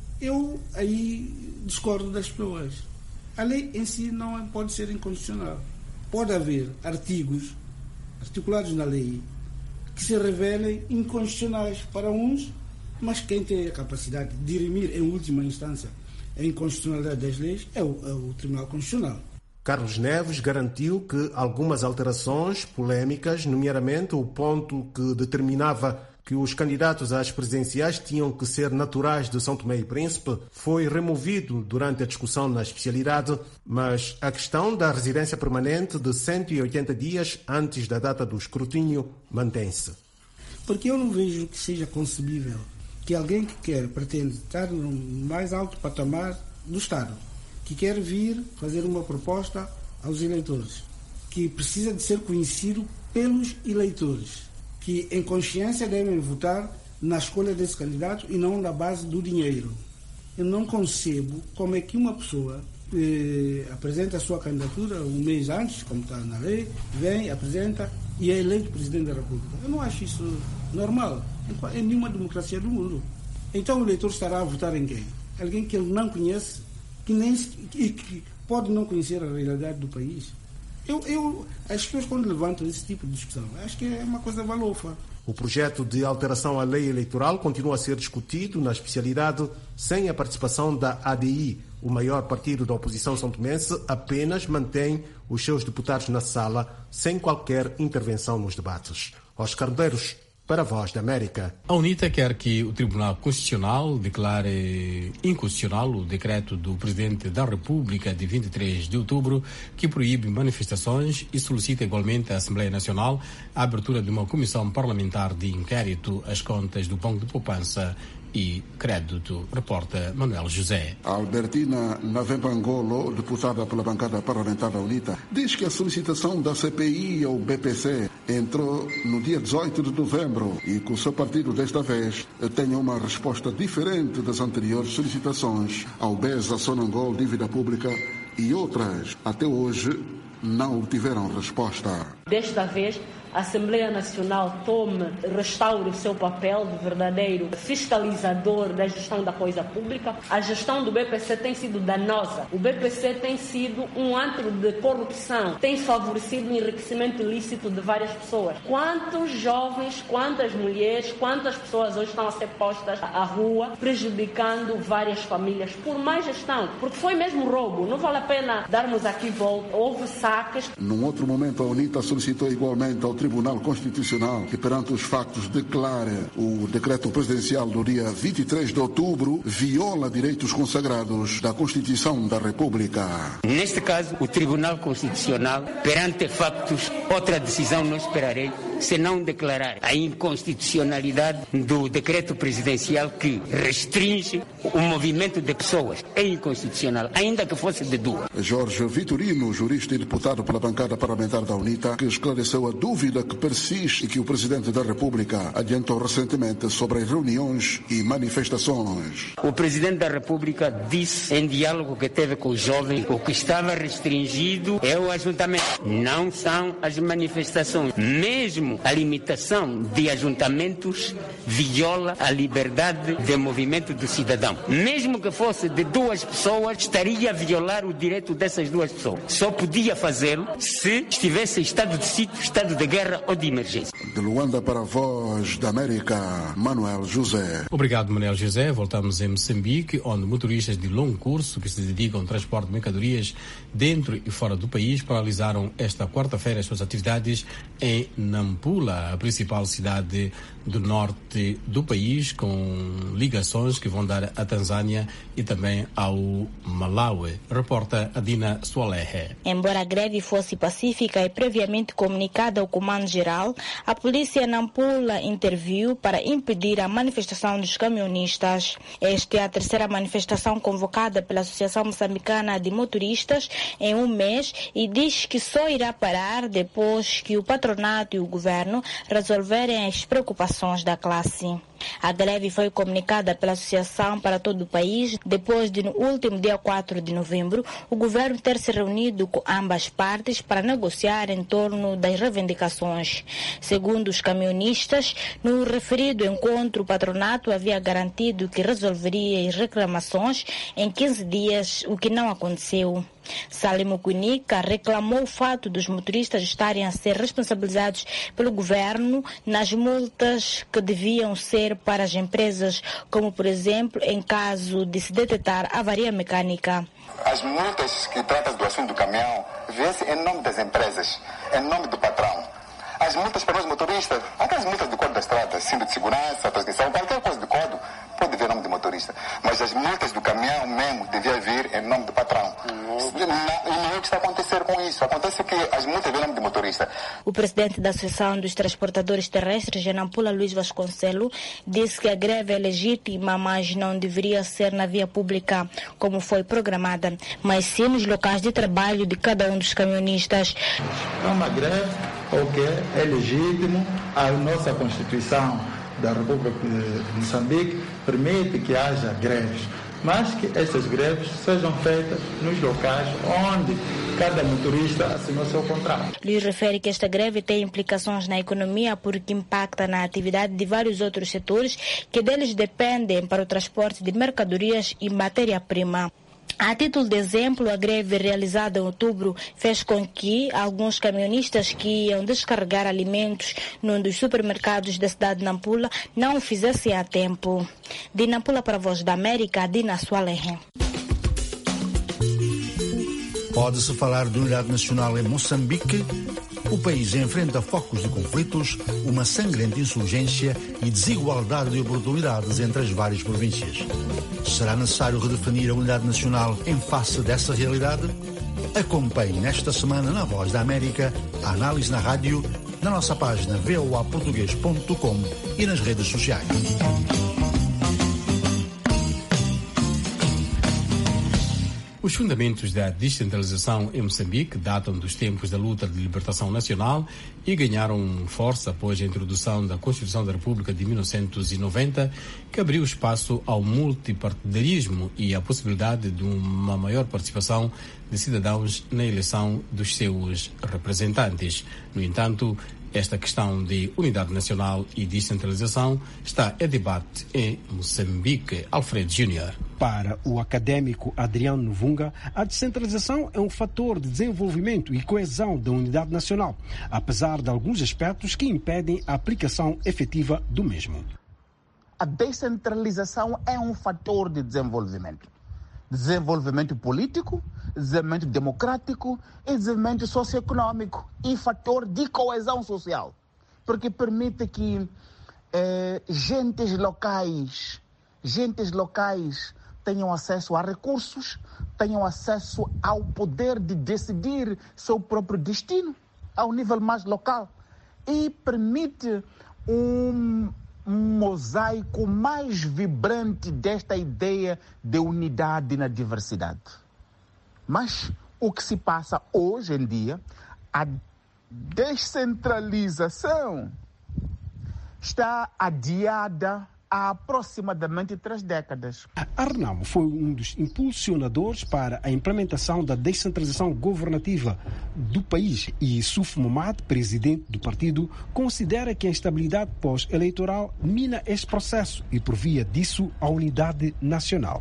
Eu aí discordo das pessoas. A lei em si não pode ser inconstitucional. Pode haver artigos articulados na lei que se revelem inconstitucionais para uns, mas quem tem a capacidade de dirimir em última instância a inconstitucionalidade das leis é o, é o Tribunal Constitucional. Carlos Neves garantiu que algumas alterações polémicas, nomeadamente o ponto que determinava que os candidatos às presidenciais tinham que ser naturais de São Tomé e Príncipe, foi removido durante a discussão na especialidade, mas a questão da residência permanente de cento e oitenta dias antes da data do escrutínio mantém-se. Porque eu não vejo que seja concebível que alguém que quer, pretende estar no mais alto patamar do Estado, que quer vir fazer uma proposta aos eleitores, que precisa de ser conhecido pelos eleitores, que em consciência devem votar na escolha desse candidato e não na base do dinheiro. Eu não concebo como é que uma pessoa eh, apresenta a sua candidatura um mês antes, como está na lei, vem, apresenta e é eleito presidente da República. Eu não acho isso normal em nenhuma democracia do mundo. Então o eleitor estará a votar em quem? Alguém que ele não conhece, que nem que, que pode não conhecer a realidade do país. Eu, eu, as pessoas quando levantam esse tipo de discussão, acho que é uma coisa balofa. O projeto de alteração à lei eleitoral continua a ser discutido na especialidade sem a participação da A D I. O maior partido da oposição são-tomense apenas mantém os seus deputados na sala sem qualquer intervenção nos debates. Oscar Medeiros, para a Voz da América. A UNITA quer que o Tribunal Constitucional declare inconstitucional o decreto do Presidente da República de vinte e três de outubro que proíbe manifestações e solicita igualmente à Assembleia Nacional a abertura de uma comissão parlamentar de inquérito às contas do Banco de Poupança e Crédito, reporta Manuel José. Albertina Navempangolo, deputada pela bancada parlamentar da UNITA, diz que a solicitação da C P I ao B P C entrou no dia dezoito de novembro e que o seu partido, desta vez, tem uma resposta diferente das anteriores solicitações ao B E S, a Sonangol, Dívida Pública e outras. Até hoje, não obtiveram resposta. Desta vez, a Assembleia Nacional tome, restaure o seu papel de verdadeiro fiscalizador da gestão da coisa pública. A gestão do B P C tem sido danosa. O B P C tem sido um antro de corrupção, tem favorecido o enriquecimento ilícito de várias pessoas. Quantos jovens, quantas mulheres, quantas pessoas hoje estão a ser postas à rua, prejudicando várias famílias por má gestão, porque foi mesmo roubo. Não vale a pena darmos aqui volta. Houve saques. Num outro momento, a UNITA solicitou igualmente ao Tribunal Constitucional que, perante os factos, declare o decreto presidencial do dia vinte e três de outubro viola direitos consagrados da Constituição da República. Neste caso, o Tribunal Constitucional, perante factos, outra decisão não esperarei, senão declarar a inconstitucionalidade do decreto presidencial que restringe o movimento de pessoas. É inconstitucional, ainda que fosse de duas. Jorge Vitorino, jurista e deputado pela bancada parlamentar da UNITA, que esclareceu a dúvida que persiste e que o Presidente da República adiantou recentemente sobre as reuniões e manifestações. O Presidente da República disse em diálogo que teve com os jovens o que estava restringido é o ajuntamento, não são as manifestações. Mesmo a limitação de ajuntamentos viola a liberdade de movimento do cidadão. Mesmo que fosse de duas pessoas, estaria a violar o direito dessas duas pessoas. Só podia fazê-lo se estivesse em estado de sítio, estado de guerra ou de emergência. De Luanda para a Voz da América, Manuel José. Obrigado, Manuel José. Voltamos em Moçambique, onde motoristas de longo curso que se dedicam ao transporte de mercadorias dentro e fora do país paralisaram esta quarta-feira as suas atividades em Nampula, a principal cidade do norte do país, com ligações que vão dar à Tanzânia e também ao Malawi. Reporta Adina Sualehe. Embora a greve fosse pacífica e previamente comunicada ao Comando-Geral, a polícia Nampula interviu para impedir a manifestação dos camionistas. Esta é a terceira manifestação convocada pela Associação Moçambicana de Motoristas em um mês e diz que só irá parar depois que o patronato e o governo resolverem as preocupações da classe. A greve foi comunicada pela Associação para todo o país depois de, no último dia quatro de novembro, o governo ter se reunido com ambas partes para negociar em torno das reivindicações. Segundo os camionistas, no referido encontro, o patronato havia garantido que resolveria as reclamações em quinze dias, o que não aconteceu. Salim Kunika reclamou o fato dos motoristas estarem a ser responsabilizados pelo governo nas multas que deviam ser recorrer para as empresas, como por exemplo em caso de se detectar avaria mecânica. As multas que tratam do assunto do caminhão vê-se em nome das empresas, em nome do patrão. As multas para os motoristas, aquelas multas do Código da Estrada, cinto de segurança, transmissão, qualquer coisa do código, pode vir em nome do motorista. Mas as multas do caminhão mesmo devia vir em nome do patrão. E não é o que está a acontecer com isso. Acontece que as multas vêm em nome do motorista. O presidente da Associação dos Transportadores Terrestres de Nampula, Luís Vasconcelos, disse que a greve é legítima, mas não deveria ser na via pública como foi programada, mas sim nos locais de trabalho de cada um dos camionistas. É uma greve, ok, é legítimo, a nossa Constituição da República de Moçambique permite que haja greves, mas que essas greves sejam feitas nos locais onde cada motorista assinou seu contrato. Luís refere que esta greve tem implicações na economia porque impacta na atividade de vários outros setores que deles dependem para o transporte de mercadorias e matéria-prima. A título de exemplo, a greve realizada em outubro fez com que alguns caminhonistas que iam descarregar alimentos num dos supermercados da cidade de Nampula não o fizessem a tempo. De Nampula para a Voz da América, Dina Sualehe. Pode-se falar de unidade nacional em Moçambique? O país enfrenta focos de conflitos, uma sangrenta insurgência e desigualdade de oportunidades entre as várias províncias. Será necessário redefinir a unidade nacional em face dessa realidade? Acompanhe nesta semana na Voz da América a análise na rádio, na nossa página v o a português ponto com e nas redes sociais. Os fundamentos da descentralização em Moçambique datam dos tempos da luta de libertação nacional e ganharam força após a introdução da Constituição da República de mil novecentos e noventa, que abriu espaço ao multipartidarismo e a possibilidade de uma maior participação de cidadãos na eleição dos seus representantes. No entanto, esta questão de unidade nacional e descentralização está em debate em Moçambique. Alfredo Júnior. Para o académico Adriano Vunga, a descentralização é um fator de desenvolvimento e coesão da unidade nacional, apesar de alguns aspectos que impedem a aplicação efetiva do mesmo. A descentralização é um fator de desenvolvimento. Desenvolvimento político, desenvolvimento democrático e desenvolvimento socioeconômico e fator de coesão social, porque permite que eh, gentes locais, gentes locais tenham acesso a recursos, tenham acesso ao poder de decidir seu próprio destino ao nível mais local e permite um um mosaico mais vibrante desta ideia de unidade na diversidade. Mas o que se passa hoje em dia, a descentralização está adiada há aproximadamente três décadas. Arnamo foi um dos impulsionadores para a implementação da descentralização governativa do país e Suf Momad, presidente do partido, considera que a instabilidade pós-eleitoral mina este processo e, por via disso, a unidade nacional.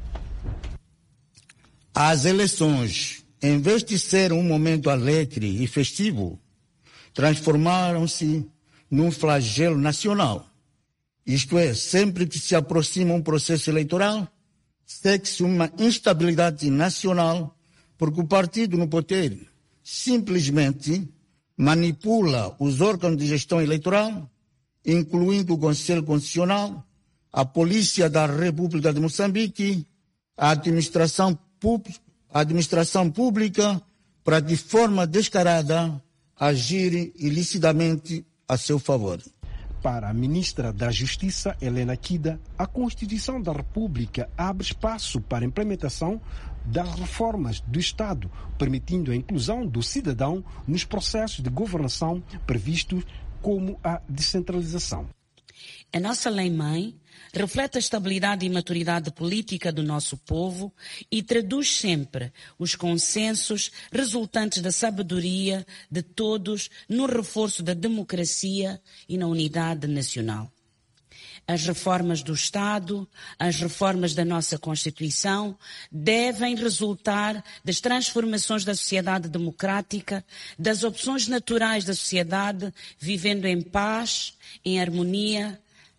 As eleições, em vez de ser um momento alegre e festivo, transformaram-se num flagelo nacional. Isto é, sempre que se aproxima um processo eleitoral, segue-se uma instabilidade nacional, porque o partido no poder simplesmente manipula os órgãos de gestão eleitoral, incluindo o Conselho Constitucional, a Polícia da República de Moçambique, a administração, a administração pública, para de forma descarada agir ilicitamente a seu favor. Para a ministra da Justiça, Helena Kida, a Constituição da República abre espaço para a implementação das reformas do Estado, permitindo a inclusão do cidadão nos processos de governação previstos como a descentralização. A nossa lei-mãe reflete a estabilidade e maturidade política do nosso povo e traduz sempre os consensos resultantes da sabedoria de todos no reforço da democracia e na unidade nacional. As reformas do Estado, as reformas da nossa Constituição devem resultar das transformações da sociedade democrática, das opções naturais da sociedade, vivendo em paz, em harmonia,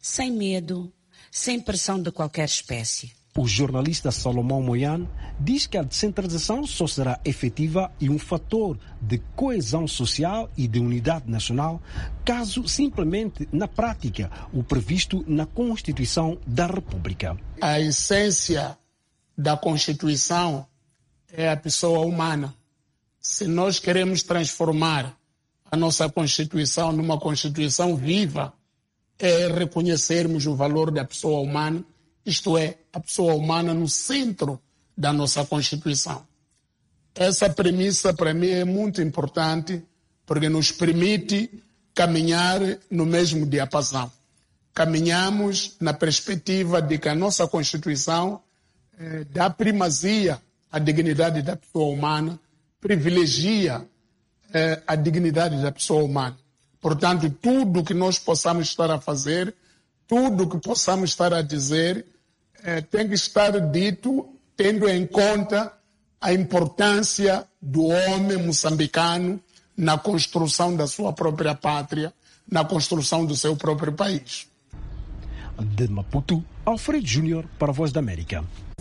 sem medo, sem pressão de qualquer espécie. O jornalista Salomão Moian diz que a descentralização só será efetiva e um fator de coesão social e de unidade nacional caso simplesmente na prática o previsto na Constituição da República. A essência da Constituição é a pessoa humana. Se nós queremos transformar a nossa Constituição numa Constituição viva, é reconhecermos o valor da pessoa humana, isto é, a pessoa humana no centro da nossa Constituição. Essa premissa, para mim, é muito importante, porque nos permite caminhar no mesmo diapasão. Caminhamos na perspectiva de que a nossa Constituição eh, dá primazia à dignidade da pessoa humana, privilegia eh, a dignidade da pessoa humana. Portanto, tudo que nós possamos estar a fazer, tudo que possamos estar a dizer, eh, tem que estar dito tendo em conta a importância do homem moçambicano na construção da sua própria pátria, na construção do seu próprio país. De Maputo, Alfredo Júnior para a Voz da América.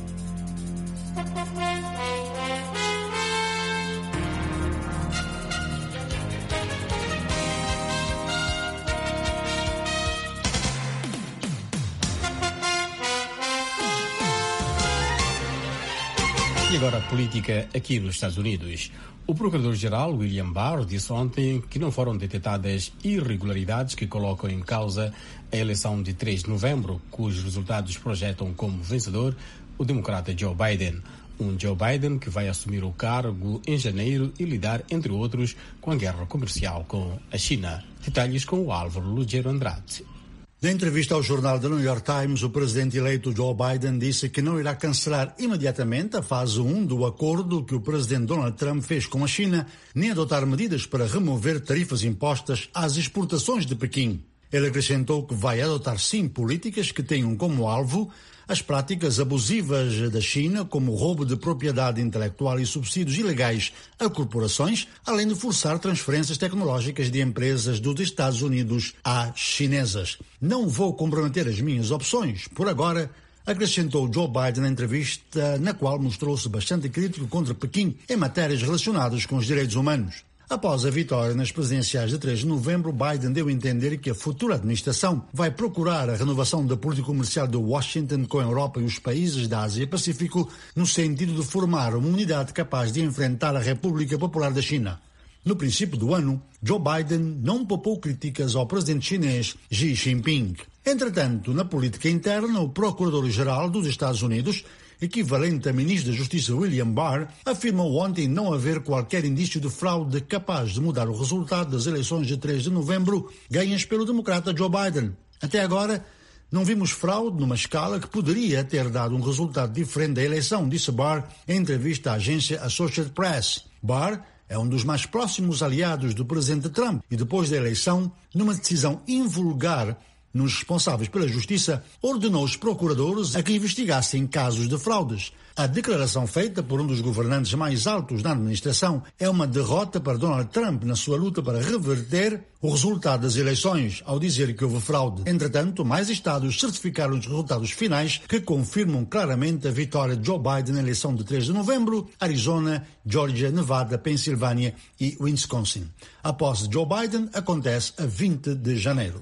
E agora a política aqui nos Estados Unidos. O procurador-geral William Barr disse ontem que não foram detectadas irregularidades que colocam em causa a eleição de três de novembro, cujos resultados projetam como vencedor o democrata Joe Biden. Um Joe Biden que vai assumir o cargo em janeiro e lidar, entre outros, com a guerra comercial com a China. Detalhes com o Álvaro Lugero Andrade. Na entrevista ao jornal The New York Times, o presidente eleito Joe Biden disse que não irá cancelar imediatamente a fase um do acordo que o presidente Donald Trump fez com a China, nem adotar medidas para remover tarifas impostas às exportações de Pequim. Ele acrescentou que vai adotar sim políticas que tenham como alvo as práticas abusivas da China, como o roubo de propriedade intelectual e subsídios ilegais a corporações, além de forçar transferências tecnológicas de empresas dos Estados Unidos a chinesas. Não vou comprometer as minhas opções, por agora, acrescentou Joe Biden na entrevista, na qual mostrou-se bastante crítico contra Pequim em matérias relacionadas com os direitos humanos. Após a vitória nas presidenciais de três de novembro, Biden deu a entender que a futura administração vai procurar a renovação da política comercial de Washington com a Europa e os países da Ásia e Pacífico no sentido de formar uma unidade capaz de enfrentar a República Popular da China. No princípio do ano, Joe Biden não poupou críticas ao presidente chinês Xi Jinping. Entretanto, na política interna, o procurador-geral dos Estados Unidos, equivalente a ministro da Justiça William Barr, afirmou ontem não haver qualquer indício de fraude capaz de mudar o resultado das eleições de três de novembro ganhas pelo democrata Joe Biden. Até agora, não vimos fraude numa escala que poderia ter dado um resultado diferente da eleição, disse Barr em entrevista à agência Associated Press. Barr é um dos mais próximos aliados do presidente Trump e depois da eleição, numa decisão invulgar nos responsáveis pela justiça, ordenou os procuradores a que investigassem casos de fraudes. A declaração feita por um dos governantes mais altos na administração é uma derrota para Donald Trump na sua luta para reverter o resultado das eleições, ao dizer que houve fraude. Entretanto, mais estados certificaram os resultados finais que confirmam claramente a vitória de Joe Biden na eleição de três de novembro, Arizona, Geórgia, Nevada, Pensilvânia e Wisconsin. A posse de Joe Biden acontece a vinte de janeiro.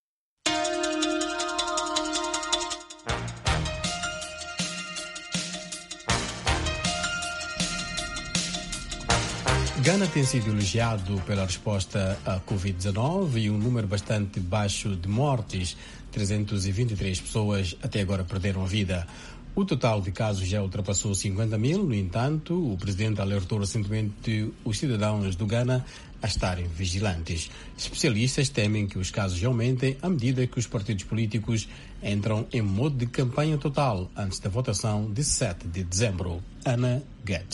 Gana tem sido elogiado pela resposta à covid dezenove e um número bastante baixo de mortes. trezentas e vinte e três pessoas até agora perderam a vida. O total de casos já ultrapassou cinquenta mil. No entanto, o presidente alertou recentemente os cidadãos do Ghana a estarem vigilantes. Especialistas temem que os casos aumentem à medida que os partidos políticos entram em modo de campanha total antes da votação de sete de dezembro. Ana Guedes. O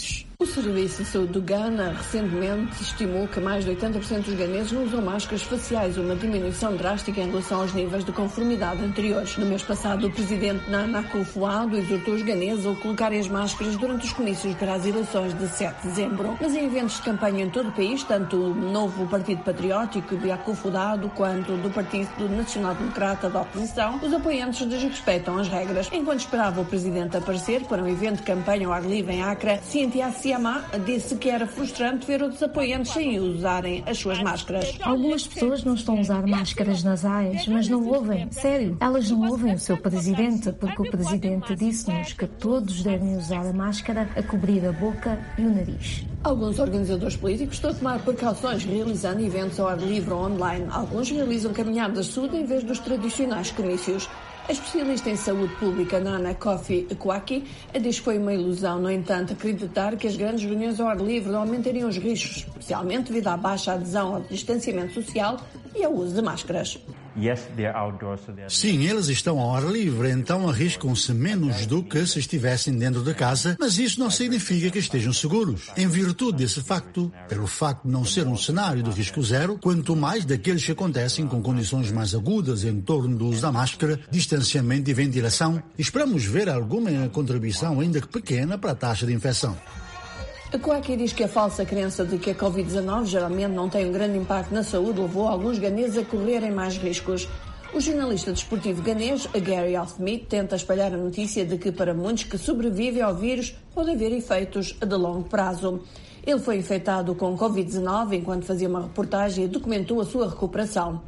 Serviço de Saúde do Ghana recentemente estimou que mais de oitenta por cento dos ganeses não usam máscaras faciais, uma diminuição drástica em relação aos níveis de conformidade anteriores. No mês passado, o presidente Nana Akufo-Addo exortou os ganeses a colocarem as máscaras durante os comícios para as eleições de sete de dezembro. Mas em eventos de campanha em todo o país, tanto o novo Partido Patriótico de Akufo-Addo quanto do Partido Nacional Democrata da oposição, os apoiantes desrespeitam as regras. Enquanto esperava o presidente aparecer para um evento de campanha ao ar livre em Accra, Cynthia Siama disse que era frustrante ver outros apoiantes sem usarem as suas máscaras. Algumas pessoas não estão a usar máscaras nasais, mas não ouvem. Sério, elas não ouvem o seu presidente, porque o presidente disse-nos que todos devem usar a máscara a cobrir a boca e o nariz. Alguns organizadores políticos estão a tomar precauções realizando eventos ao ar livre ou online. Alguns realizam caminhadas de saúde em vez dos tradicionais comícios. A especialista em saúde pública Nana Kofi Kwaki diz que foi uma ilusão, no entanto, acreditar que as grandes reuniões ao ar livre aumentariam os riscos, especialmente devido à baixa adesão ao distanciamento social e ao uso de máscaras. Sim, eles estão ao ar livre, então arriscam-se menos do que se estivessem dentro de casa, mas isso não significa que estejam seguros. Em virtude desse facto, pelo facto de não ser um cenário de risco zero, quanto mais daqueles que acontecem com condições mais agudas em torno do uso da máscara, distanciamento e ventilação, esperamos ver alguma contribuição, ainda que pequena, para a taxa de infecção. A Kwaki diz que a falsa crença de que a covid dezanove geralmente não tem um grande impacto na saúde levou alguns ganeses a correrem mais riscos. O jornalista desportivo ganês, Gary Al-Smith, tenta espalhar a notícia de que para muitos que sobrevivem ao vírus pode haver efeitos de longo prazo. Ele foi infectado com covid dezanove enquanto fazia uma reportagem e documentou a sua recuperação.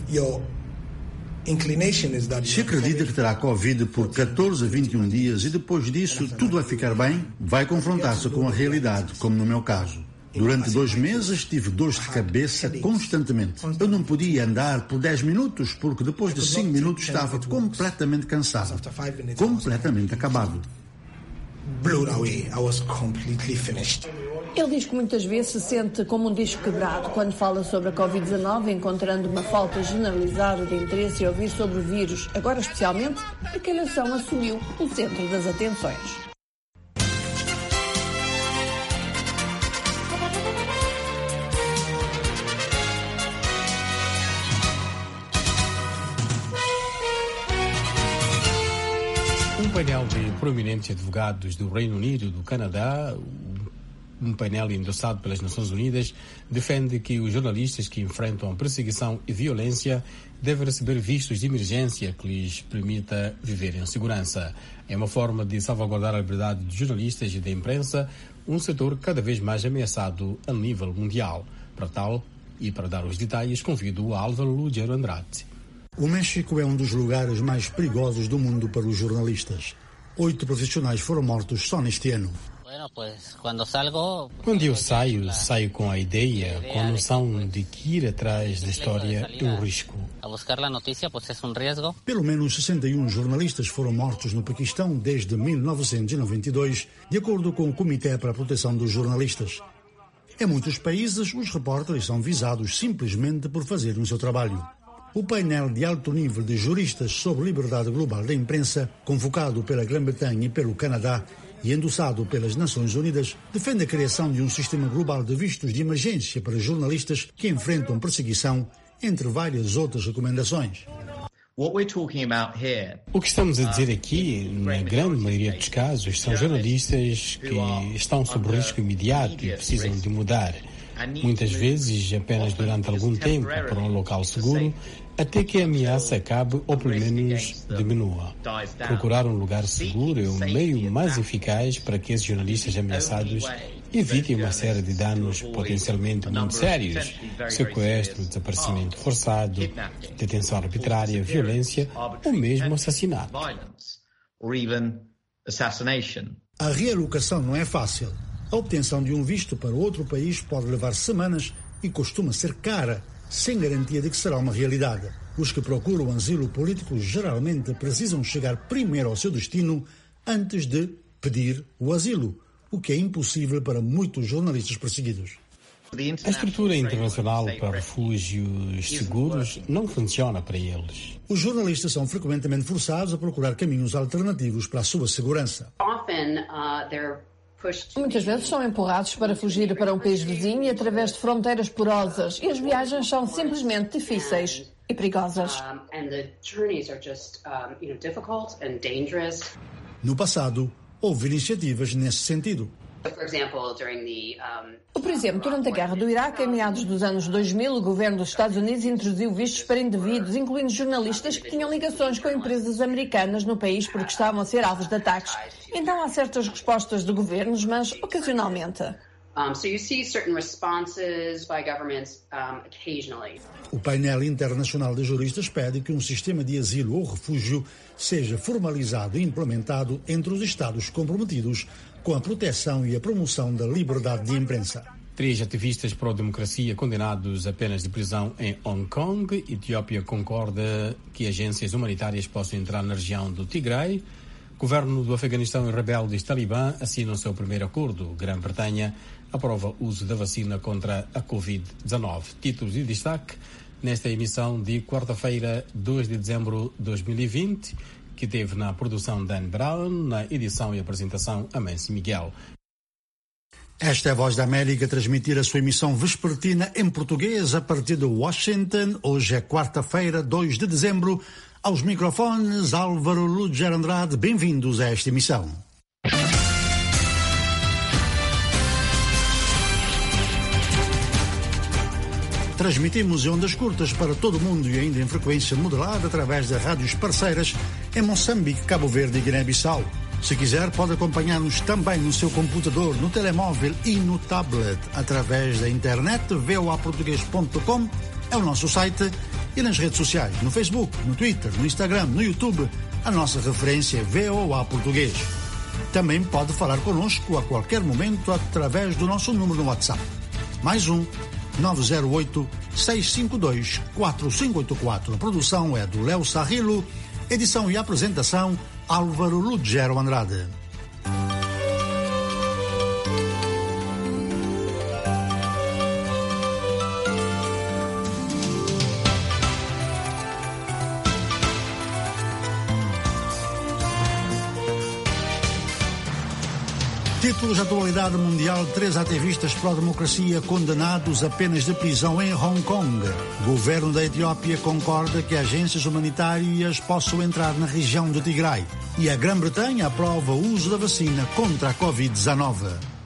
Se acredita que terá Covid por catorze a vinte e um dias e depois disso tudo vai ficar bem, vai confrontar-se com a realidade, como no meu caso. Durante dois meses tive dores de cabeça constantemente. Eu não podia andar por dez minutos porque depois de cinco minutos estava completamente cansado, completamente acabado. Ele diz que muitas vezes se sente como um disco quebrado quando fala sobre a covid dezanove, encontrando uma falta generalizada de interesse em ouvir sobre o vírus, agora especialmente porque a nação assumiu o centro das atenções. Um painel de proeminentes advogados do Reino Unido e do Canadá, um painel endossado pelas Nações Unidas, defende que os jornalistas que enfrentam perseguição e violência devem receber vistos de emergência que lhes permita viver em segurança. É uma forma de salvaguardar a liberdade dos jornalistas e da imprensa, um setor cada vez mais ameaçado a nível mundial. Para tal, e para dar os detalhes, convido o Álvaro Lugero Andrade. O México é um dos lugares mais perigosos do mundo para os jornalistas. Oito profissionais foram mortos só neste ano. Quando eu saio, saio com a ideia, com a noção de que ir atrás da história é um risco. Pelo menos sessenta e um jornalistas foram mortos no Paquistão desde mil novecentos e noventa e dois, de acordo com o Comitê para a Proteção dos Jornalistas. Em muitos países, os repórteres são visados simplesmente por fazerem o seu trabalho. O painel de alto nível de juristas sobre liberdade global da imprensa, convocado pela Grã-Bretanha e pelo Canadá e endossado pelas Nações Unidas, defende a criação de um sistema global de vistos de emergência para jornalistas que enfrentam perseguição, entre várias outras recomendações. O que estamos a dizer aqui, na grande maioria dos casos, são jornalistas que estão sob risco imediato e precisam de mudar. Muitas vezes apenas durante algum tempo para um local seguro, até que a ameaça acabe ou pelo menos diminua. Procurar um lugar seguro é o meio mais eficaz para que esses jornalistas ameaçados evitem uma série de danos potencialmente muito sérios: sequestro, desaparecimento forçado, detenção arbitrária, violência ou mesmo assassinato. A realocação não é fácil. A obtenção de um visto para outro país pode levar semanas e costuma ser cara, sem garantia de que será uma realidade. Os que procuram asilo político geralmente precisam chegar primeiro ao seu destino antes de pedir o asilo, o que é impossível para muitos jornalistas perseguidos. A estrutura internacional para refúgios seguros não funciona para eles. Os jornalistas são frequentemente forçados a procurar caminhos alternativos para a sua segurança. Often, uh, they're Muitas vezes são empurrados para fugir para um país vizinho e através de fronteiras porosas, e as viagens são simplesmente difíceis e perigosas. No passado, houve iniciativas nesse sentido. Por exemplo, durante a guerra do Iraque, em meados dos anos dois mil, o governo dos Estados Unidos introduziu vistos para indivíduos, incluindo jornalistas que tinham ligações com empresas americanas no país porque estavam a ser alvos de ataques. Então há certas respostas de governos, mas ocasionalmente. Um, so you see certain responses by governments um, occasionally. O painel internacional de juristas pede que um sistema de asilo ou refúgio seja formalizado e implementado entre os Estados comprometidos com a proteção e a promoção da liberdade de imprensa. Três ativistas pró-democracia condenados a penas de prisão em Hong Kong. Etiópia concorda que agências humanitárias possam entrar na região do Tigray. Governo do Afeganistão e rebeldes talibã assinam seu primeiro acordo. Grã-Bretanha aprova o uso da vacina contra a covid dezenove. Títulos de destaque nesta emissão de quarta-feira, dois de dezembro de dois mil e vinte, que teve na produção Dan Brown, na edição e apresentação Amancio Miguel. Esta é a Voz da América a transmitir a sua emissão vespertina em português a partir de Washington. Hoje é quarta-feira, dois de dezembro. Aos microfones, Álvaro Lúger Andrade. Bem-vindos a esta emissão. Transmitimos em ondas curtas para todo o mundo e ainda em frequência modulada através de rádios parceiras em Moçambique, Cabo Verde e Guiné-Bissau. Se quiser, pode acompanhar-nos também no seu computador, no telemóvel e no tablet, através da internet. v o a português ponto com é o nosso site, e nas redes sociais, no Facebook, no Twitter, no Instagram, no YouTube, a nossa referência é V O A Português. Também pode falar connosco a qualquer momento através do nosso número no WhatsApp. Mais um, nove zero oito, seis cinco dois, quatro cinco oito quatro. A produção é do Léo Sarrilo, edição e apresentação Álvaro Lúger Andrade. Títulos de atualidade mundial: três ativistas pró-democracia condenados a penas de prisão em Hong Kong. Governo da Etiópia concorda que agências humanitárias possam entrar na região do Tigray. E a Grã-Bretanha aprova o uso da vacina contra a covid dezenove.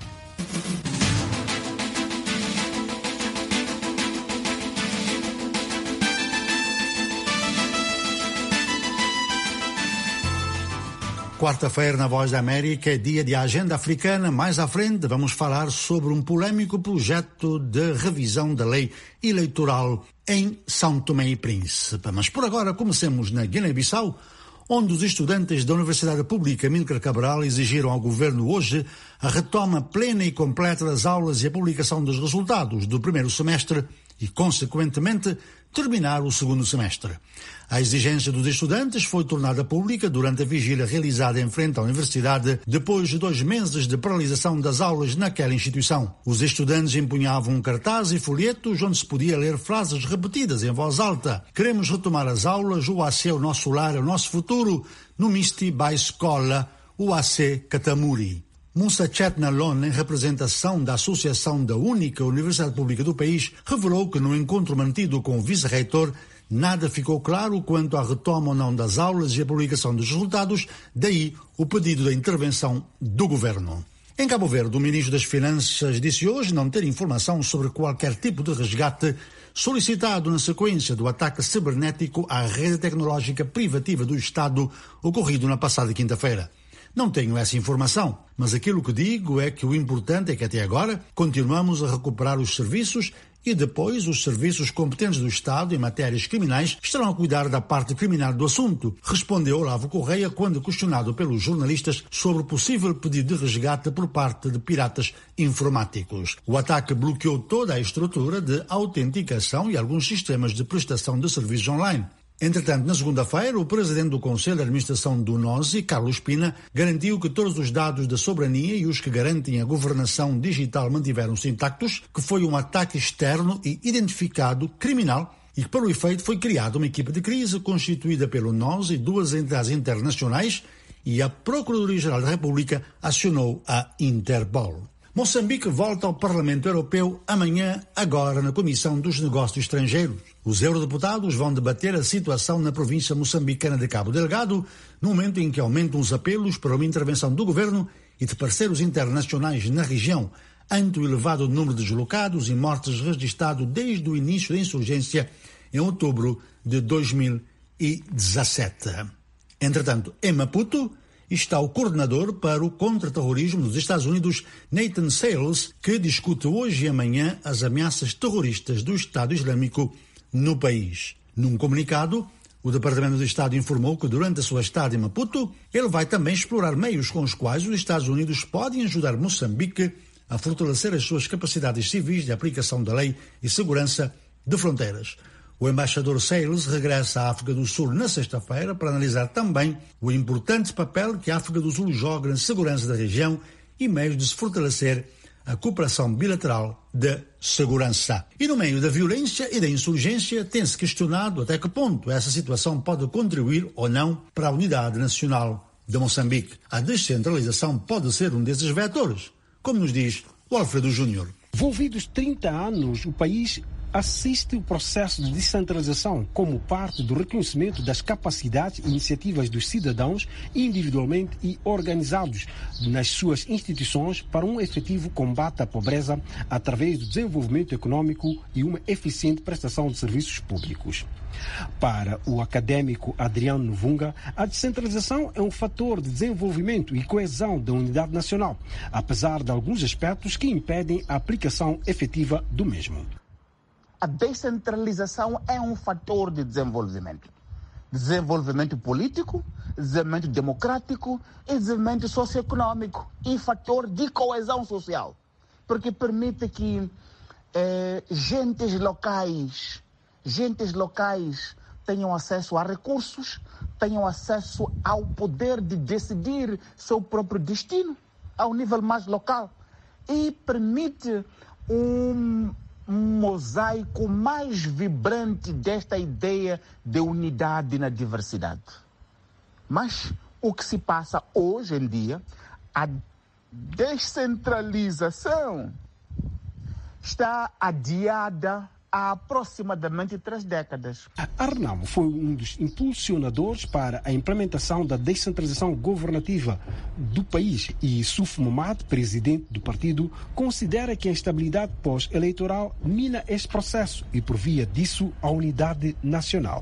Quarta-feira, na Voz da América, é dia de agenda africana. Mais à frente, vamos falar sobre um polêmico projeto de revisão da lei eleitoral em São Tomé e Príncipe. Mas por agora, comecemos na Guiné-Bissau, onde os estudantes da Universidade Pública Amílcar Cabral exigiram ao governo hoje a retoma plena e completa das aulas e a publicação dos resultados do primeiro semestre e, consequentemente, terminar o segundo semestre. A exigência dos estudantes foi tornada pública durante a vigília realizada em frente à universidade, depois de dois meses de paralisação das aulas naquela instituição. Os estudantes empunhavam um cartaz e folhetos onde se podia ler frases repetidas em voz alta. Queremos retomar as aulas, o A C é o nosso lar, é o nosso futuro, no Misti Ba Escola, o A C Katamuri. Musa Chetnalon, em representação da Associação da única Universidade Pública do país, revelou que no encontro mantido com o vice-reitor, nada ficou claro quanto à retoma ou não das aulas e a publicação dos resultados, daí o pedido da intervenção do governo. Em Cabo Verde, o ministro das Finanças disse hoje não ter informação sobre qualquer tipo de resgate solicitado na sequência do ataque cibernético à rede tecnológica privativa do Estado ocorrido na passada quinta-feira. Não tenho essa informação, mas aquilo que digo é que o importante é que até agora continuamos a recuperar os serviços e depois os serviços competentes do Estado em matérias criminais estarão a cuidar da parte criminal do assunto, respondeu Olavo Correia quando questionado pelos jornalistas sobre o possível pedido de resgate por parte de piratas informáticos. O ataque bloqueou toda a estrutura de autenticação e alguns sistemas de prestação de serviços online. Entretanto, na segunda-feira, o presidente do Conselho de Administração do NOSI, Carlos Pina, garantiu que todos os dados da soberania e os que garantem a governação digital mantiveram-se intactos, que foi um ataque externo e identificado criminal e que, para o efeito, foi criada uma equipa de crise constituída pelo NOSI e duas entidades internacionais e a Procuradoria-Geral da República acionou a Interpol. Moçambique volta ao Parlamento Europeu amanhã, agora na Comissão dos Negócios Estrangeiros. Os eurodeputados vão debater a situação na província moçambicana de Cabo Delgado, no momento em que aumentam os apelos para uma intervenção do governo e de parceiros internacionais na região, ante o elevado número de deslocados e mortes registrado desde o início da insurgência em outubro de dois mil e dezassete. Entretanto, em Maputo, está o coordenador para o contra-terrorismo dos Estados Unidos, Nathan Sales, que discute hoje e amanhã as ameaças terroristas do Estado Islâmico no país. Num comunicado, o Departamento de Estado informou que durante a sua estada em Maputo, ele vai também explorar meios com os quais os Estados Unidos podem ajudar Moçambique a fortalecer as suas capacidades civis de aplicação da lei e segurança de fronteiras. O embaixador Sales regressa à África do Sul na sexta-feira para analisar também o importante papel que a África do Sul joga na segurança da região e meios de se fortalecer a cooperação bilateral de segurança. E no meio da violência e da insurgência, tem-se questionado até que ponto essa situação pode contribuir ou não para a unidade nacional de Moçambique. A descentralização pode ser um desses vetores, como nos diz o Alfredo Júnior. Envolvidos trinta anos, o país assiste o processo de descentralização como parte do reconhecimento das capacidades e iniciativas dos cidadãos individualmente e organizados nas suas instituições para um efetivo combate à pobreza através do desenvolvimento econômico e uma eficiente prestação de serviços públicos. Para o acadêmico Adriano Vunga, a descentralização é um fator de desenvolvimento e coesão da unidade nacional, apesar de alguns aspectos que impedem a aplicação efetiva do mesmo. A descentralização é um fator de desenvolvimento. Desenvolvimento político, desenvolvimento democrático e desenvolvimento socioeconômico e fator de coesão social. Porque permite que eh, gentes locais, gentes locais tenham acesso a recursos, tenham acesso ao poder de decidir seu próprio destino ao nível mais local e permite um um mosaico mais vibrante desta ideia de unidade na diversidade. Mas o que se passa hoje em dia, a descentralização está adiada há aproximadamente três décadas. Arnaldo foi um dos impulsionadores para a implementação da descentralização governativa do país e Suf Momad, presidente do partido, considera que a instabilidade pós-eleitoral mina esse processo e, por via disso, a unidade nacional.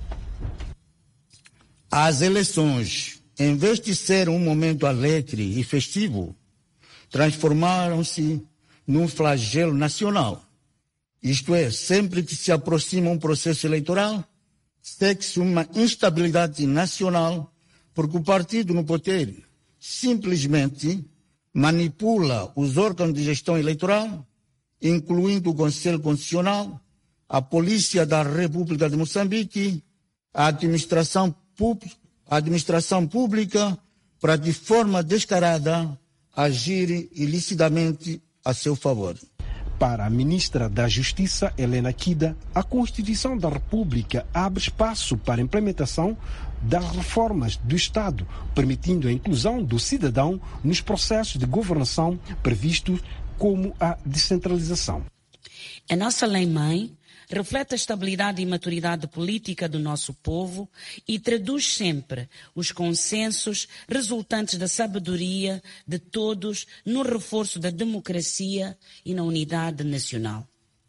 As eleições, em vez de ser um momento alegre e festivo, transformaram-se num flagelo nacional. Isto é, sempre que se aproxima um processo eleitoral, segue-se uma instabilidade nacional, porque o partido no poder simplesmente manipula os órgãos de gestão eleitoral, incluindo o Conselho Constitucional, a Polícia da República de Moçambique, a administração, pública, a administração pública, para de forma descarada agir ilicitamente a seu favor. Para a ministra da Justiça, Helena Kida, a Constituição da República abre espaço para a implementação das reformas do Estado, permitindo a inclusão do cidadão nos processos de governação previstos como a descentralização. A nossa lei-mãe reflete a estabilidade e maturidade política do nosso povo e traduz sempre os consensos resultantes da sabedoria de todos no reforço da democracia e na unidade nacional.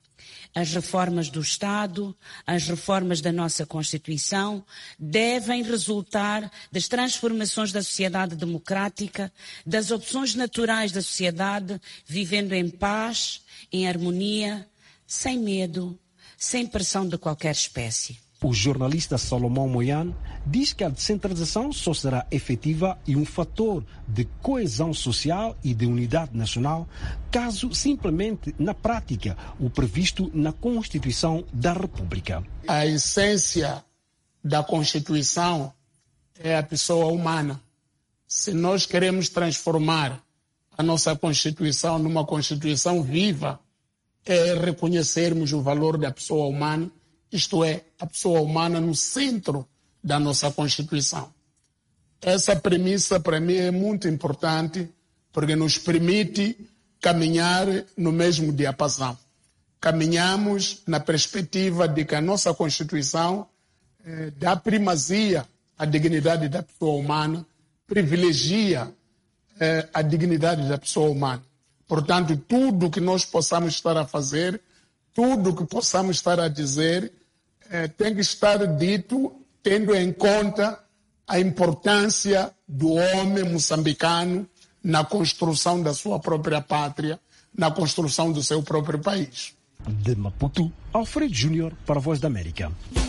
As reformas do Estado, as reformas da nossa Constituição devem resultar das transformações da sociedade democrática, das opções naturais da sociedade, vivendo em paz, em harmonia, sem medo, sem pressão de qualquer espécie. O jornalista Salomão Moian diz que a descentralização só será efetiva e um fator de coesão social e de unidade nacional caso se implemente na prática o previsto na Constituição da República. A essência da Constituição é a pessoa humana. Se nós queremos transformar a nossa Constituição numa Constituição viva, é reconhecermos o valor da pessoa humana, isto é, a pessoa humana no centro da nossa Constituição. Essa premissa, para mim, é muito importante, porque nos permite caminhar no mesmo diapasão. Caminhamos na perspectiva de que a nossa Constituição eh, dá primazia à dignidade da pessoa humana, privilegia eh, a dignidade da pessoa humana. Portanto, tudo que nós possamos estar a fazer, tudo que possamos estar a dizer, eh, tem que estar dito tendo em conta a importância do homem moçambicano na construção da sua própria pátria, na construção do seu próprio país. De Maputo, Alfredo Júnior para a Voz da América.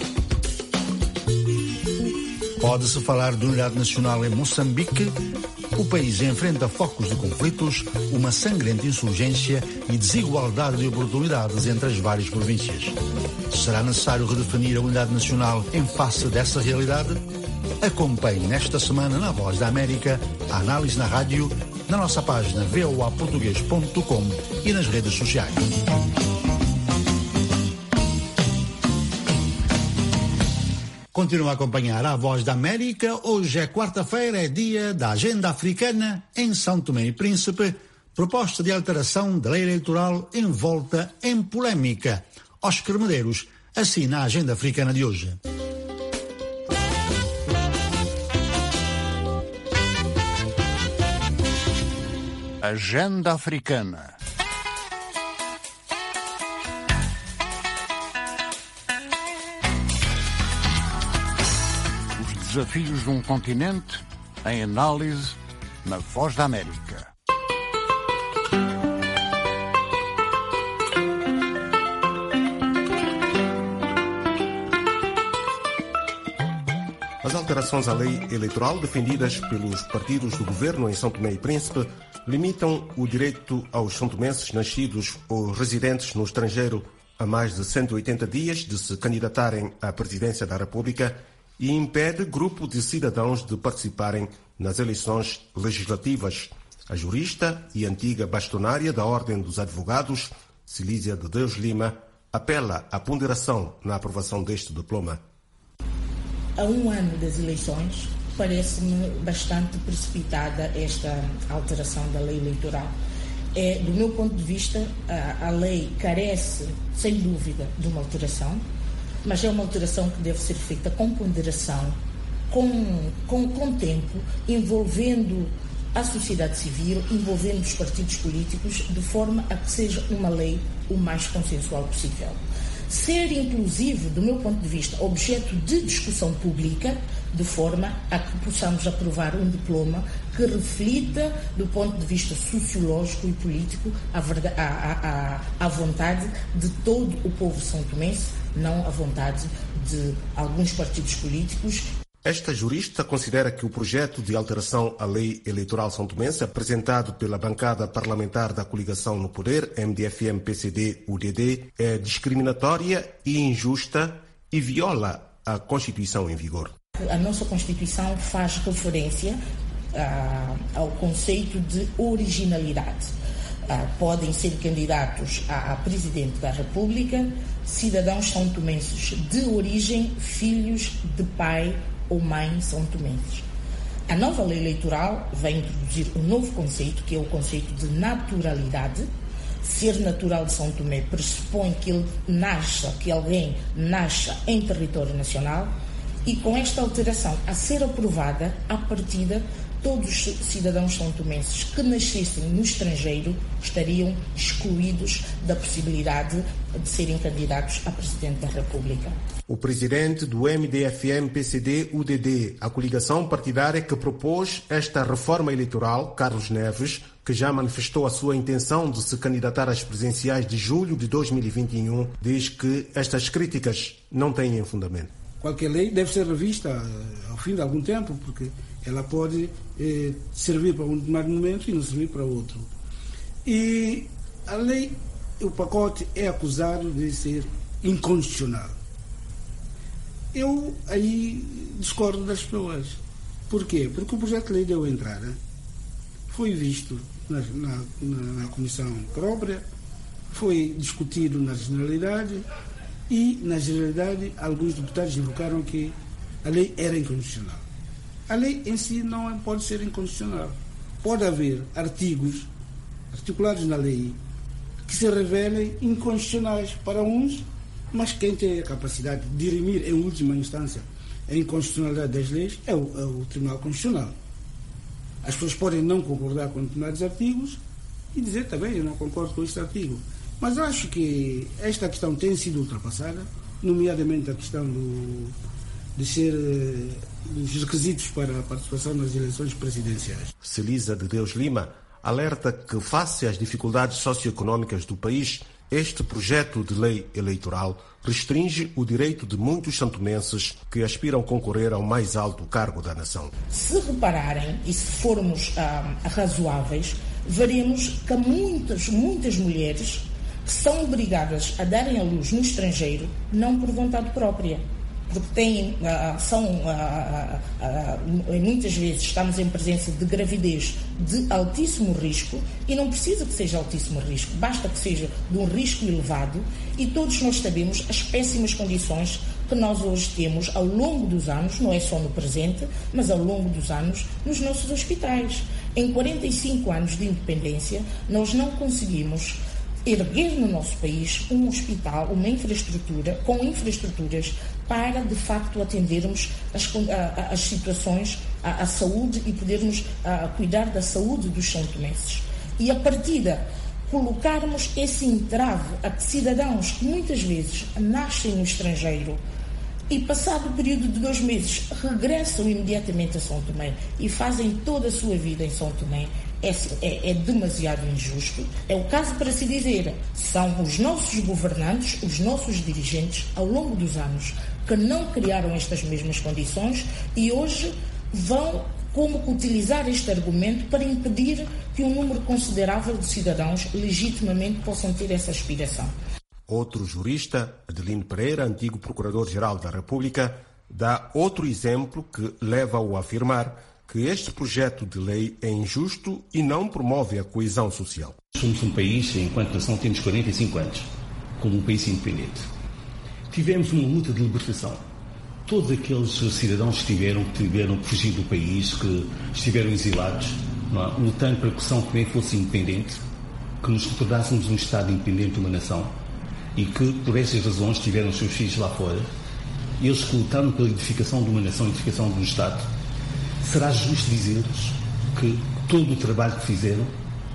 Pode-se falar de unidade nacional em Moçambique? O país enfrenta focos de conflitos, uma sangrenta insurgência e desigualdade de oportunidades entre as várias províncias. Será necessário redefinir a unidade nacional em face dessa realidade? Acompanhe nesta semana na Voz da América a análise na rádio, na nossa página v o a português ponto com e nas redes sociais. Continua a acompanhar a Voz da América. Hoje é quarta-feira, é dia da Agenda Africana em São Tomé e Príncipe. Proposta de alteração da lei eleitoral envolta em polémica. Oscar Medeiros assina a Agenda Africana de hoje. Agenda Africana. Desafios de um continente em análise na Voz da América. As alterações à lei eleitoral defendidas pelos partidos do governo em São Tomé e Príncipe limitam o direito aos santomenses nascidos ou residentes no estrangeiro há mais de cento e oitenta dias de se candidatarem à presidência da República e impede grupo de cidadãos de participarem nas eleições legislativas. A jurista e antiga bastonária da Ordem dos Advogados, Cilísia de Deus Lima, apela à ponderação na aprovação deste diploma. A um ano das eleições, parece-me bastante precipitada esta alteração da lei eleitoral. É, do meu ponto de vista, a, a lei carece, sem dúvida, de uma alteração, mas é uma alteração que deve ser feita com ponderação, com, com, com tempo, envolvendo a sociedade civil, envolvendo os partidos políticos, de forma a que seja uma lei o mais consensual possível. Ser, inclusive, do meu ponto de vista, objeto de discussão pública, de forma a que possamos aprovar um diploma que reflita, do ponto de vista sociológico e político, a, verdade, a, a, a, a vontade de todo o povo são-tomense, não a vontade de alguns partidos políticos. Esta jurista considera que o projeto de alteração à lei eleitoral são-tomense, apresentado pela bancada parlamentar da coligação no poder, M D F M P C D U D D, é discriminatória e injusta e viola a Constituição em vigor. A nossa Constituição faz referência ah, ao conceito de originalidade. Ah, podem ser candidatos a, a Presidente da República cidadãos são-tomenses de origem, filhos de pai ou mãe são-tomenses. A nova lei eleitoral vai introduzir um novo conceito, que é o conceito de naturalidade. Ser natural de São Tomé pressupõe que ele nasça, que alguém nasça em território nacional, e com esta alteração a ser aprovada, à partida, todos os cidadãos são-tomenses que nascessem no estrangeiro estariam excluídos da possibilidade de serem candidatos a Presidente da República. O presidente do M D F M P C D U D D, a coligação partidária que propôs esta reforma eleitoral, Carlos Neves, que já manifestou a sua intenção de se candidatar às presidenciais de julho de dois mil e vinte e um, diz que estas críticas não têm fundamento. Qualquer lei deve ser revista ao fim de algum tempo, porque ela pode eh, servir para um determinado momento e não servir para outro. E a lei, o pacote é acusado de ser inconstitucional. Eu aí discordo das pessoas. Por quê? Porque o projeto de lei deu entrada, foi visto na, na, na comissão própria, foi discutido na generalidade e, na generalidade, alguns deputados invocaram que a lei era inconstitucional. A lei em si não pode ser inconstitucional. Pode haver artigos articulados na lei que se revelem inconstitucionais para uns, mas quem tem a capacidade de dirimir em última instância a inconstitucionalidade das leis é o, é o Tribunal Constitucional. As pessoas podem não concordar com determinados artigos e dizer também, eu não concordo com este artigo. Mas eu acho que esta questão tem sido ultrapassada, nomeadamente a questão do, de ser dos requisitos para a participação nas eleições presidenciais. Celisa de Deus Lima alerta que, face às dificuldades socioeconômicas do país, este projeto de lei eleitoral restringe o direito de muitos santomenses que aspiram concorrer ao mais alto cargo da nação. Se repararem e se formos ah, razoáveis, veremos que há muitas, muitas mulheres que são obrigadas a darem à luz no estrangeiro, não por vontade própria. Porque têm, são, muitas vezes estamos em presença de gravidez de altíssimo risco, e não precisa que seja altíssimo risco, basta que seja de um risco elevado, e todos nós sabemos as péssimas condições que nós hoje temos ao longo dos anos, não é só no presente, mas ao longo dos anos, nos nossos hospitais. Em quarenta e cinco anos de independência, nós não conseguimos erguer no nosso país um hospital, uma infraestrutura, com infraestruturas para, de facto, atendermos as, as situações, a, a saúde e podermos a, cuidar da saúde dos santomenses. E, a partida, colocarmos esse entrave a cidadãos que muitas vezes nascem no estrangeiro e, passado o período de dois meses, regressam imediatamente a São Tomé e fazem toda a sua vida em São Tomé, É, é, é demasiado injusto. É o caso para se dizer, são os nossos governantes, os nossos dirigentes, ao longo dos anos, que não criaram estas mesmas condições e hoje vão como utilizar este argumento para impedir que um número considerável de cidadãos legitimamente possam ter essa aspiração. Outro jurista, Adelino Pereira, antigo Procurador-Geral da República, dá outro exemplo que leva-o a afirmar que este projeto de lei é injusto e não promove a coesão social. Somos um país, enquanto nação, temos quarenta e cinco anos, como um país independente. Tivemos uma luta de libertação. Todos aqueles cidadãos que tiveram, que tiveram que fugir do país, que estiveram exilados, não é? Lutando para que São Tomé fosse independente, que nos tornássemos um Estado independente de uma nação, e que, por essas razões, tiveram os seus filhos lá fora. Eles que lutaram pela edificação de uma nação, edificação de um Estado. Será justo dizer-lhes que todo o trabalho que fizeram,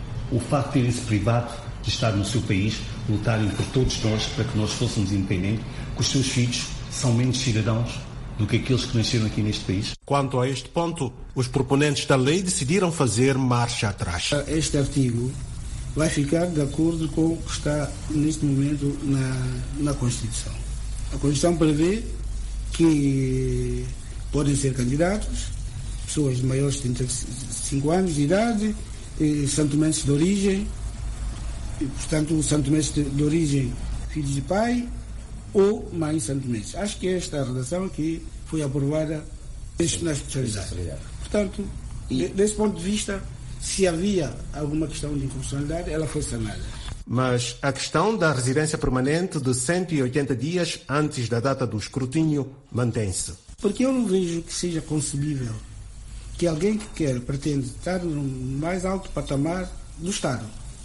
o facto de terem-se privado de estar no seu país, lutarem por todos nós para que nós fôssemos independentes, que os seus filhos são menos cidadãos do que aqueles que nasceram aqui neste país? Quanto a este ponto, os proponentes da lei decidiram fazer marcha atrás. Este artigo vai ficar de acordo com o que está neste momento na, na Constituição. A Constituição prevê que podem ser candidatos pessoas de maiores de trinta e cinco anos de idade, santomenses de origem, e, portanto, santomenses de, de origem filhos de pai ou mãe santomenses. Acho que esta é a redação que foi aprovada na especialidade. Portanto, e... desse ponto de vista, se havia alguma questão de inconstitucionalidade, ela foi sanada. Mas a questão da residência permanente de cento e oitenta dias antes da data do escrutínio mantém-se. Porque eu não vejo que seja concebível que alguém que quer, pretende estar no mais alto patamar do Estado,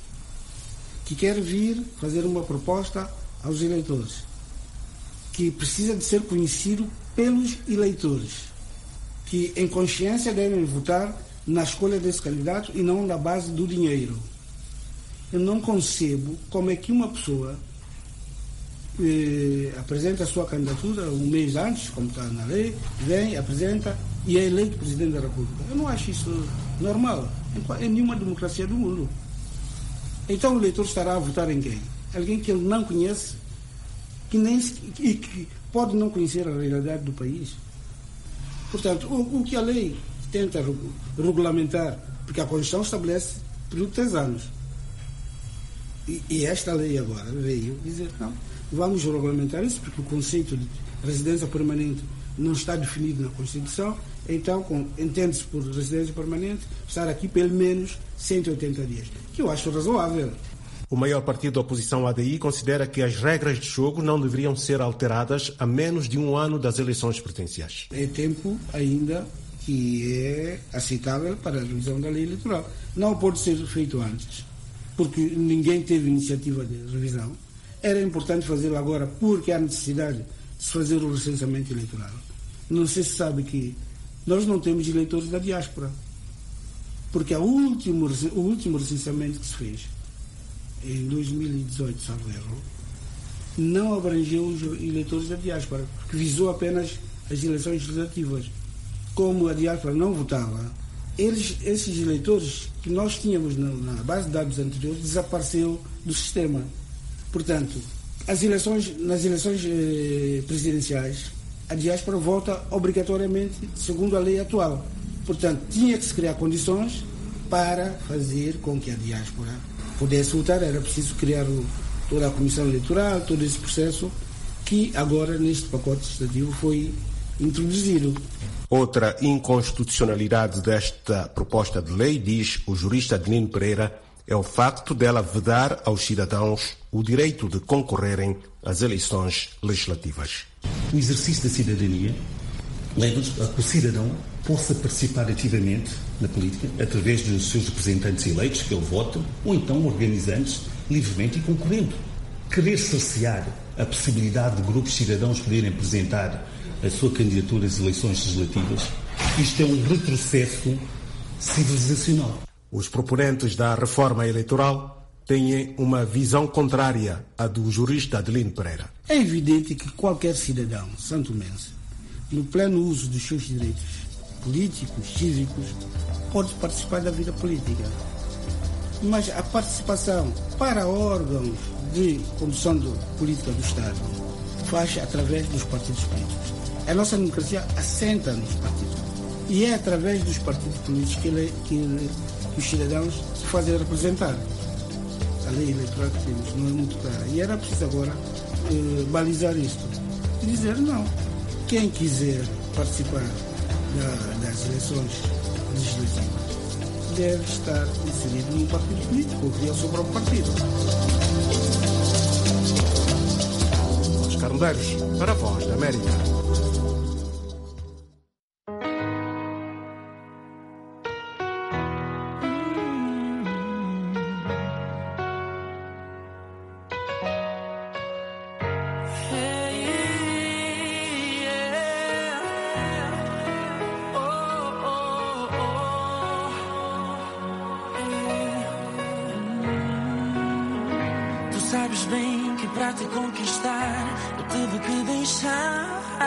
que quer vir fazer uma proposta aos eleitores, que precisa de ser conhecido pelos eleitores, que em consciência devem votar na escolha desse candidato e não na base do dinheiro. Eu não concebo como é que uma pessoa eh, apresenta a sua candidatura um mês antes, como está na lei, vem, apresenta e é eleito presidente da República. Eu não acho isso normal em nenhuma democracia do mundo. Então o eleitor estará a votar em quem? Alguém que ele não conhece, que nem e que pode não conhecer a realidade do país. Portanto, o, o que a lei tenta regulamentar, porque a Constituição estabelece período de três anos. E, e esta lei agora veio dizer, não, vamos regulamentar isso, porque o conceito de residência permanente não está definido na Constituição, então entende-se por residência permanente estar aqui pelo menos cento e oitenta dias, que eu acho razoável. O maior partido da oposição, A D I, considera que as regras de jogo não deveriam ser alteradas a menos de um ano das eleições presidenciais. É tempo ainda que é aceitável para a revisão da lei eleitoral. Não pode ser feito antes, porque ninguém teve iniciativa de revisão. Era importante fazê-lo agora, porque há necessidade de se fazer o recenseamento eleitoral. Não sei se sabe que nós não temos eleitores da diáspora, porque a último, o último recenseamento que se fez, em dois mil e dezoito, salvo erro, não abrangeu os eleitores da diáspora, porque visou apenas as eleições legislativas. Como a diáspora não votava, eles, esses eleitores que nós tínhamos na, na base de dados anteriores desapareceram do sistema. Portanto, as eleições, nas eleições eh, presidenciais, a diáspora vota obrigatoriamente segundo a lei atual. Portanto, tinha que se criar condições para fazer com que a diáspora pudesse votar. Era preciso criar o, toda a comissão eleitoral, todo esse processo que agora, neste pacote legislativo, foi introduzido. Outra inconstitucionalidade desta proposta de lei, diz o jurista Adelino Pereira, é o facto dela vedar aos cidadãos o direito de concorrerem às eleições legislativas. O exercício da cidadania leva-nos a que o cidadão possa participar ativamente na política através dos seus representantes eleitos que ele vota, ou então organizando-se livremente e concorrendo. Querer cercear a possibilidade de grupos de cidadãos poderem apresentar a sua candidatura às eleições legislativas, isto é um retrocesso civilizacional. Os proponentes da reforma eleitoral têm uma visão contrária à do jurista Adelino Pereira. É evidente que qualquer cidadão santomense, no pleno uso dos seus direitos políticos, cívicos, pode participar da vida política. Mas a participação para órgãos de condução de política do Estado faz através dos partidos políticos. A nossa democracia assenta nos partidos. E é através dos partidos políticos que, ele, que, ele, que os cidadãos se fazem representar. A lei eleitoral que temos não é muito clara. E era preciso agora eh, balizar isto. E dizer, não, quem quiser participar da, das eleições legislativas deve estar inserido num partido político, ou criar o seu próprio partido. Oscar Medeiros, para a Voz da América. Sabes bem que para te conquistar eu tive que deixar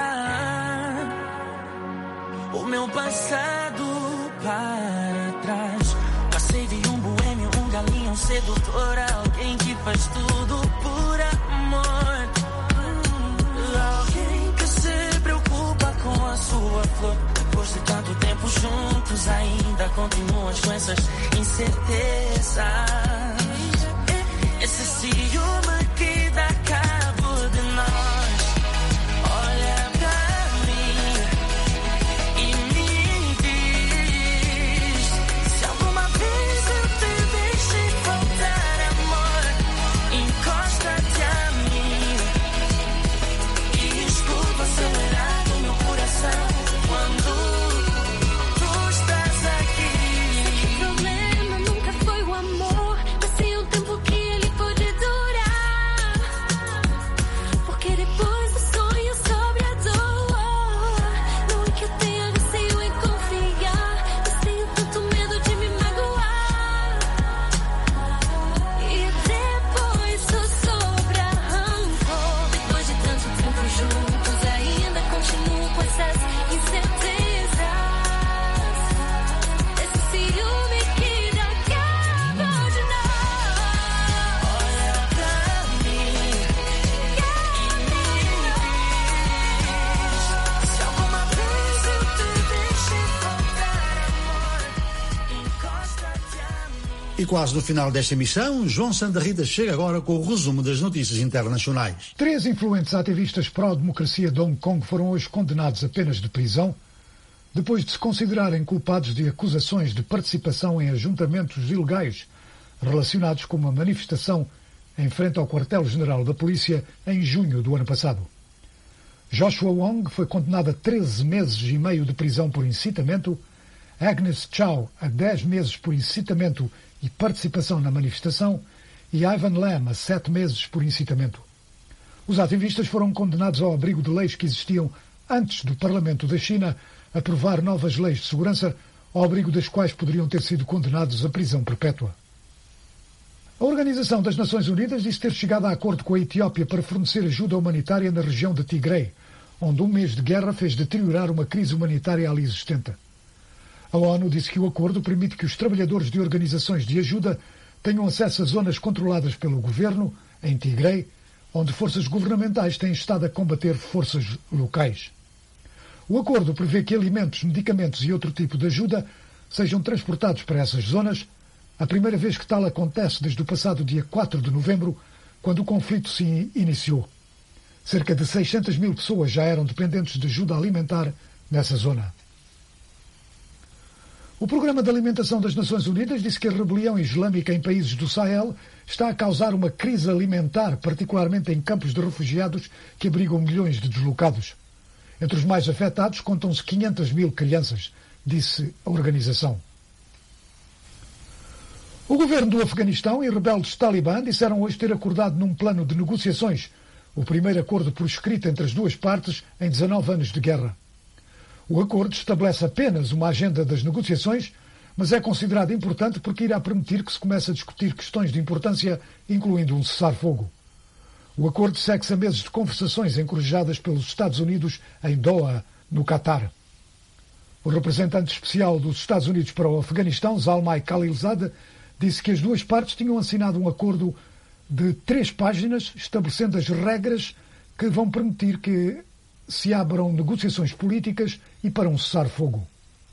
o meu passado para trás. Passei de um boêmio, um galinho, um sedutor, alguém que faz tudo por amor. Alguém que se preocupa com a sua flor. Depois de tanto tempo juntos ainda continuas com essas incertezas. Esse ciúme que dá cabo de nós. Olha pra mim e me diz se alguma vez eu te deixei faltar amor. Encosta-te a mim e escuta acelerar no meu coração quando tu estás aqui. O problema nunca foi o amor, mas sim o tempo que E quase no final desta emissão, João Sandarrida chega agora com o resumo das notícias internacionais. Três influentes ativistas pró-democracia de Hong Kong foram hoje condenados a penas de prisão depois de se considerarem culpados de acusações de participação em ajuntamentos ilegais relacionados com uma manifestação em frente ao quartel-general da polícia em junho do ano passado. Joshua Wong foi condenado a treze meses e meio de prisão por incitamento, Agnes Chow a dez meses por incitamento e participação na manifestação e Ivan Lam a sete meses por incitamento. Os ativistas foram condenados ao abrigo de leis que existiam antes do Parlamento da China aprovar novas leis de segurança, ao abrigo das quais poderiam ter sido condenados à prisão perpétua. A Organização das Nações Unidas disse ter chegado a acordo com a Etiópia para fornecer ajuda humanitária na região de Tigray, onde um mês de guerra fez deteriorar uma crise humanitária ali existente. A ONU disse que o acordo permite que os trabalhadores de organizações de ajuda tenham acesso a zonas controladas pelo governo, em Tigray, onde forças governamentais têm estado a combater forças locais. O acordo prevê que alimentos, medicamentos e outro tipo de ajuda sejam transportados para essas zonas, a primeira vez que tal acontece desde o passado dia quatro de novembro, quando o conflito se iniciou. Cerca de seiscentas mil pessoas já eram dependentes de ajuda alimentar nessa zona. O Programa de Alimentação das Nações Unidas disse que a rebelião islâmica em países do Sahel está a causar uma crise alimentar, particularmente em campos de refugiados que abrigam milhões de deslocados. Entre os mais afetados contam-se quinhentas mil crianças, disse a organização. O governo do Afeganistão e rebeldes talibã disseram hoje ter acordado num plano de negociações, o primeiro acordo por escrito entre as duas partes em dezanove anos de guerra. O acordo estabelece apenas uma agenda das negociações, mas é considerado importante porque irá permitir que se comece a discutir questões de importância, incluindo um cessar-fogo. O acordo segue-se a meses de conversações encorajadas pelos Estados Unidos em Doha, no Catar. O representante especial dos Estados Unidos para o Afeganistão, Zalmay Khalilzad, disse que as duas partes tinham assinado um acordo de três páginas estabelecendo as regras que vão permitir que se abram negociações políticas e para um cessar-fogo.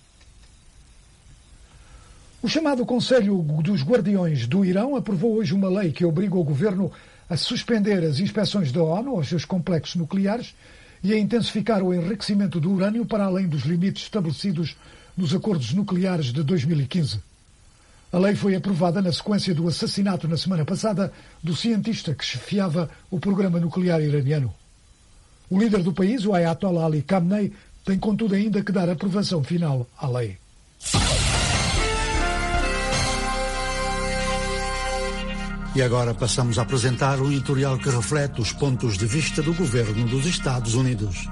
O chamado Conselho dos Guardiões do Irão aprovou hoje uma lei que obriga o governo a suspender as inspeções da ONU aos seus complexos nucleares e a intensificar o enriquecimento do urânio para além dos limites estabelecidos nos acordos nucleares de dois mil e quinze. A lei foi aprovada na sequência do assassinato na semana passada do cientista que chefiava o programa nuclear iraniano. O líder do país, o Ayatollah Ali Khamenei, tem contudo ainda que dar aprovação final à lei. E agora passamos a apresentar um editorial que reflete os pontos de vista do governo dos Estados Unidos.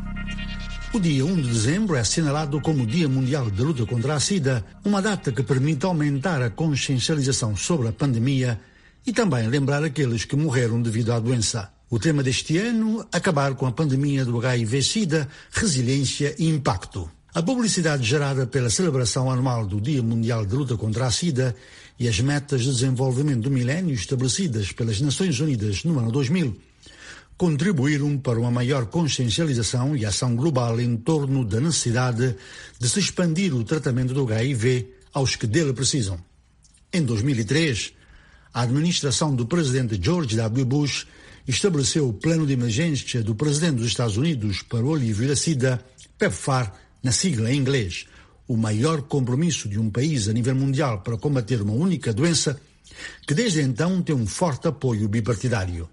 O dia um de dezembro é assinalado como Dia Mundial de Luta contra a SIDA, uma data que permite aumentar a consciencialização sobre a pandemia e também lembrar aqueles que morreram devido à doença. O tema deste ano, acabar com a pandemia do H I V SIDA, resiliência e impacto. A publicidade gerada pela celebração anual do Dia Mundial de Luta contra a SIDA e as metas de desenvolvimento do milénio estabelecidas pelas Nações Unidas no ano dois mil contribuíram para uma maior consciencialização e ação global em torno da necessidade de se expandir o tratamento do H I V aos que dele precisam. Em dois mil e três, a administração do presidente George W. Bush estabeleceu o Plano de Emergência do Presidente dos Estados Unidos para o Alívio da SIDA, PEPFAR, na sigla em inglês, o maior compromisso de um país a nível mundial para combater uma única doença, que desde então tem um forte apoio bipartidário.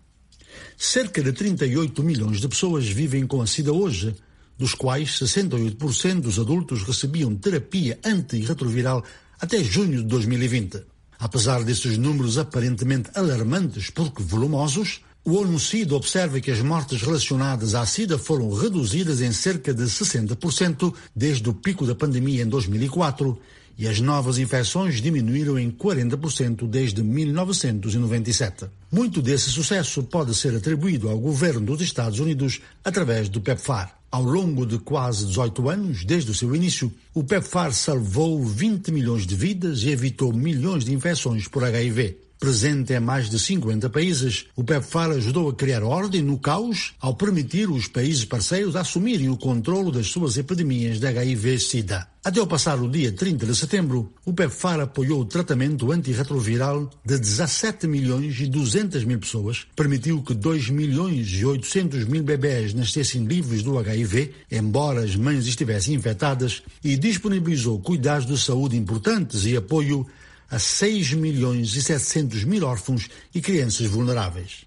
Cerca de trinta e oito milhões de pessoas vivem com a SIDA hoje, dos quais sessenta e oito por cento dos adultos recebiam terapia antirretroviral até junho de dois mil e vinte. Apesar desses números aparentemente alarmantes porque volumosos, o ONU-SIDA observa que as mortes relacionadas à SIDA foram reduzidas em cerca de sessenta por cento desde o pico da pandemia em dois mil e quatro e as novas infecções diminuíram em quarenta por cento desde mil novecentos e noventa e sete. Muito desse sucesso pode ser atribuído ao governo dos Estados Unidos através do PEPFAR. Ao longo de quase dezoito anos, desde o seu início, o PEPFAR salvou vinte milhões de vidas e evitou milhões de infecções por H I V. Presente em mais de cinquenta países, o PEPFAR ajudou a criar ordem no caos ao permitir os países parceiros assumirem o controlo das suas epidemias de H I V SIDA. Até ao passar o dia trinta de setembro, o PEPFAR apoiou o tratamento antirretroviral de dezassete milhões e duzentas mil pessoas, permitiu que dois milhões e oitocentos mil bebés nascessem livres do H I V, embora as mães estivessem infectadas, e disponibilizou cuidados de saúde importantes e apoio a seis milhões e setecentos mil órfãos e crianças vulneráveis.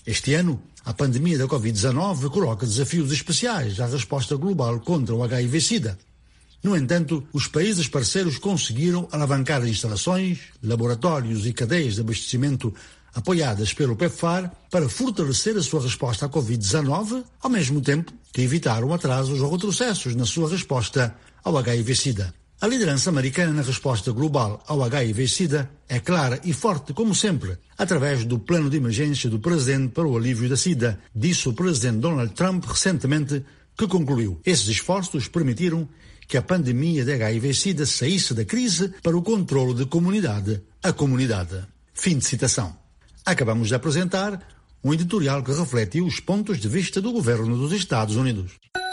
Este ano, a pandemia da covid dezenove coloca desafios especiais à resposta global contra o H I V-Sida. No entanto, os países parceiros conseguiram alavancar instalações, laboratórios e cadeias de abastecimento apoiadas pelo PEPFAR para fortalecer a sua resposta à covid dezenove, ao mesmo tempo que evitaram atrasos ou retrocessos na sua resposta ao H I V-Sida. A liderança americana na resposta global ao H I V-Sida é clara e forte, como sempre, através do plano de emergência do presidente para o alívio da SIDA, disse o presidente Donald Trump recentemente, que concluiu: esses esforços permitiram que a pandemia de H I V-Sida saísse da crise para o controle de comunidade a comunidade. Fim de citação. Acabamos de apresentar um editorial que reflete os pontos de vista do governo dos Estados Unidos.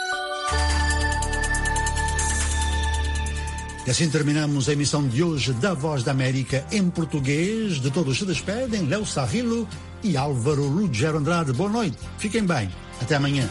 E assim terminamos a emissão de hoje da Voz da América em português. De todos se despedem Léo Sarrilo e Álvaro Lugero Andrade. Boa noite, fiquem bem, até amanhã.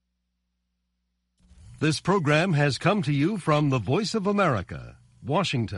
This program has come to you from the Voice of America, Washington.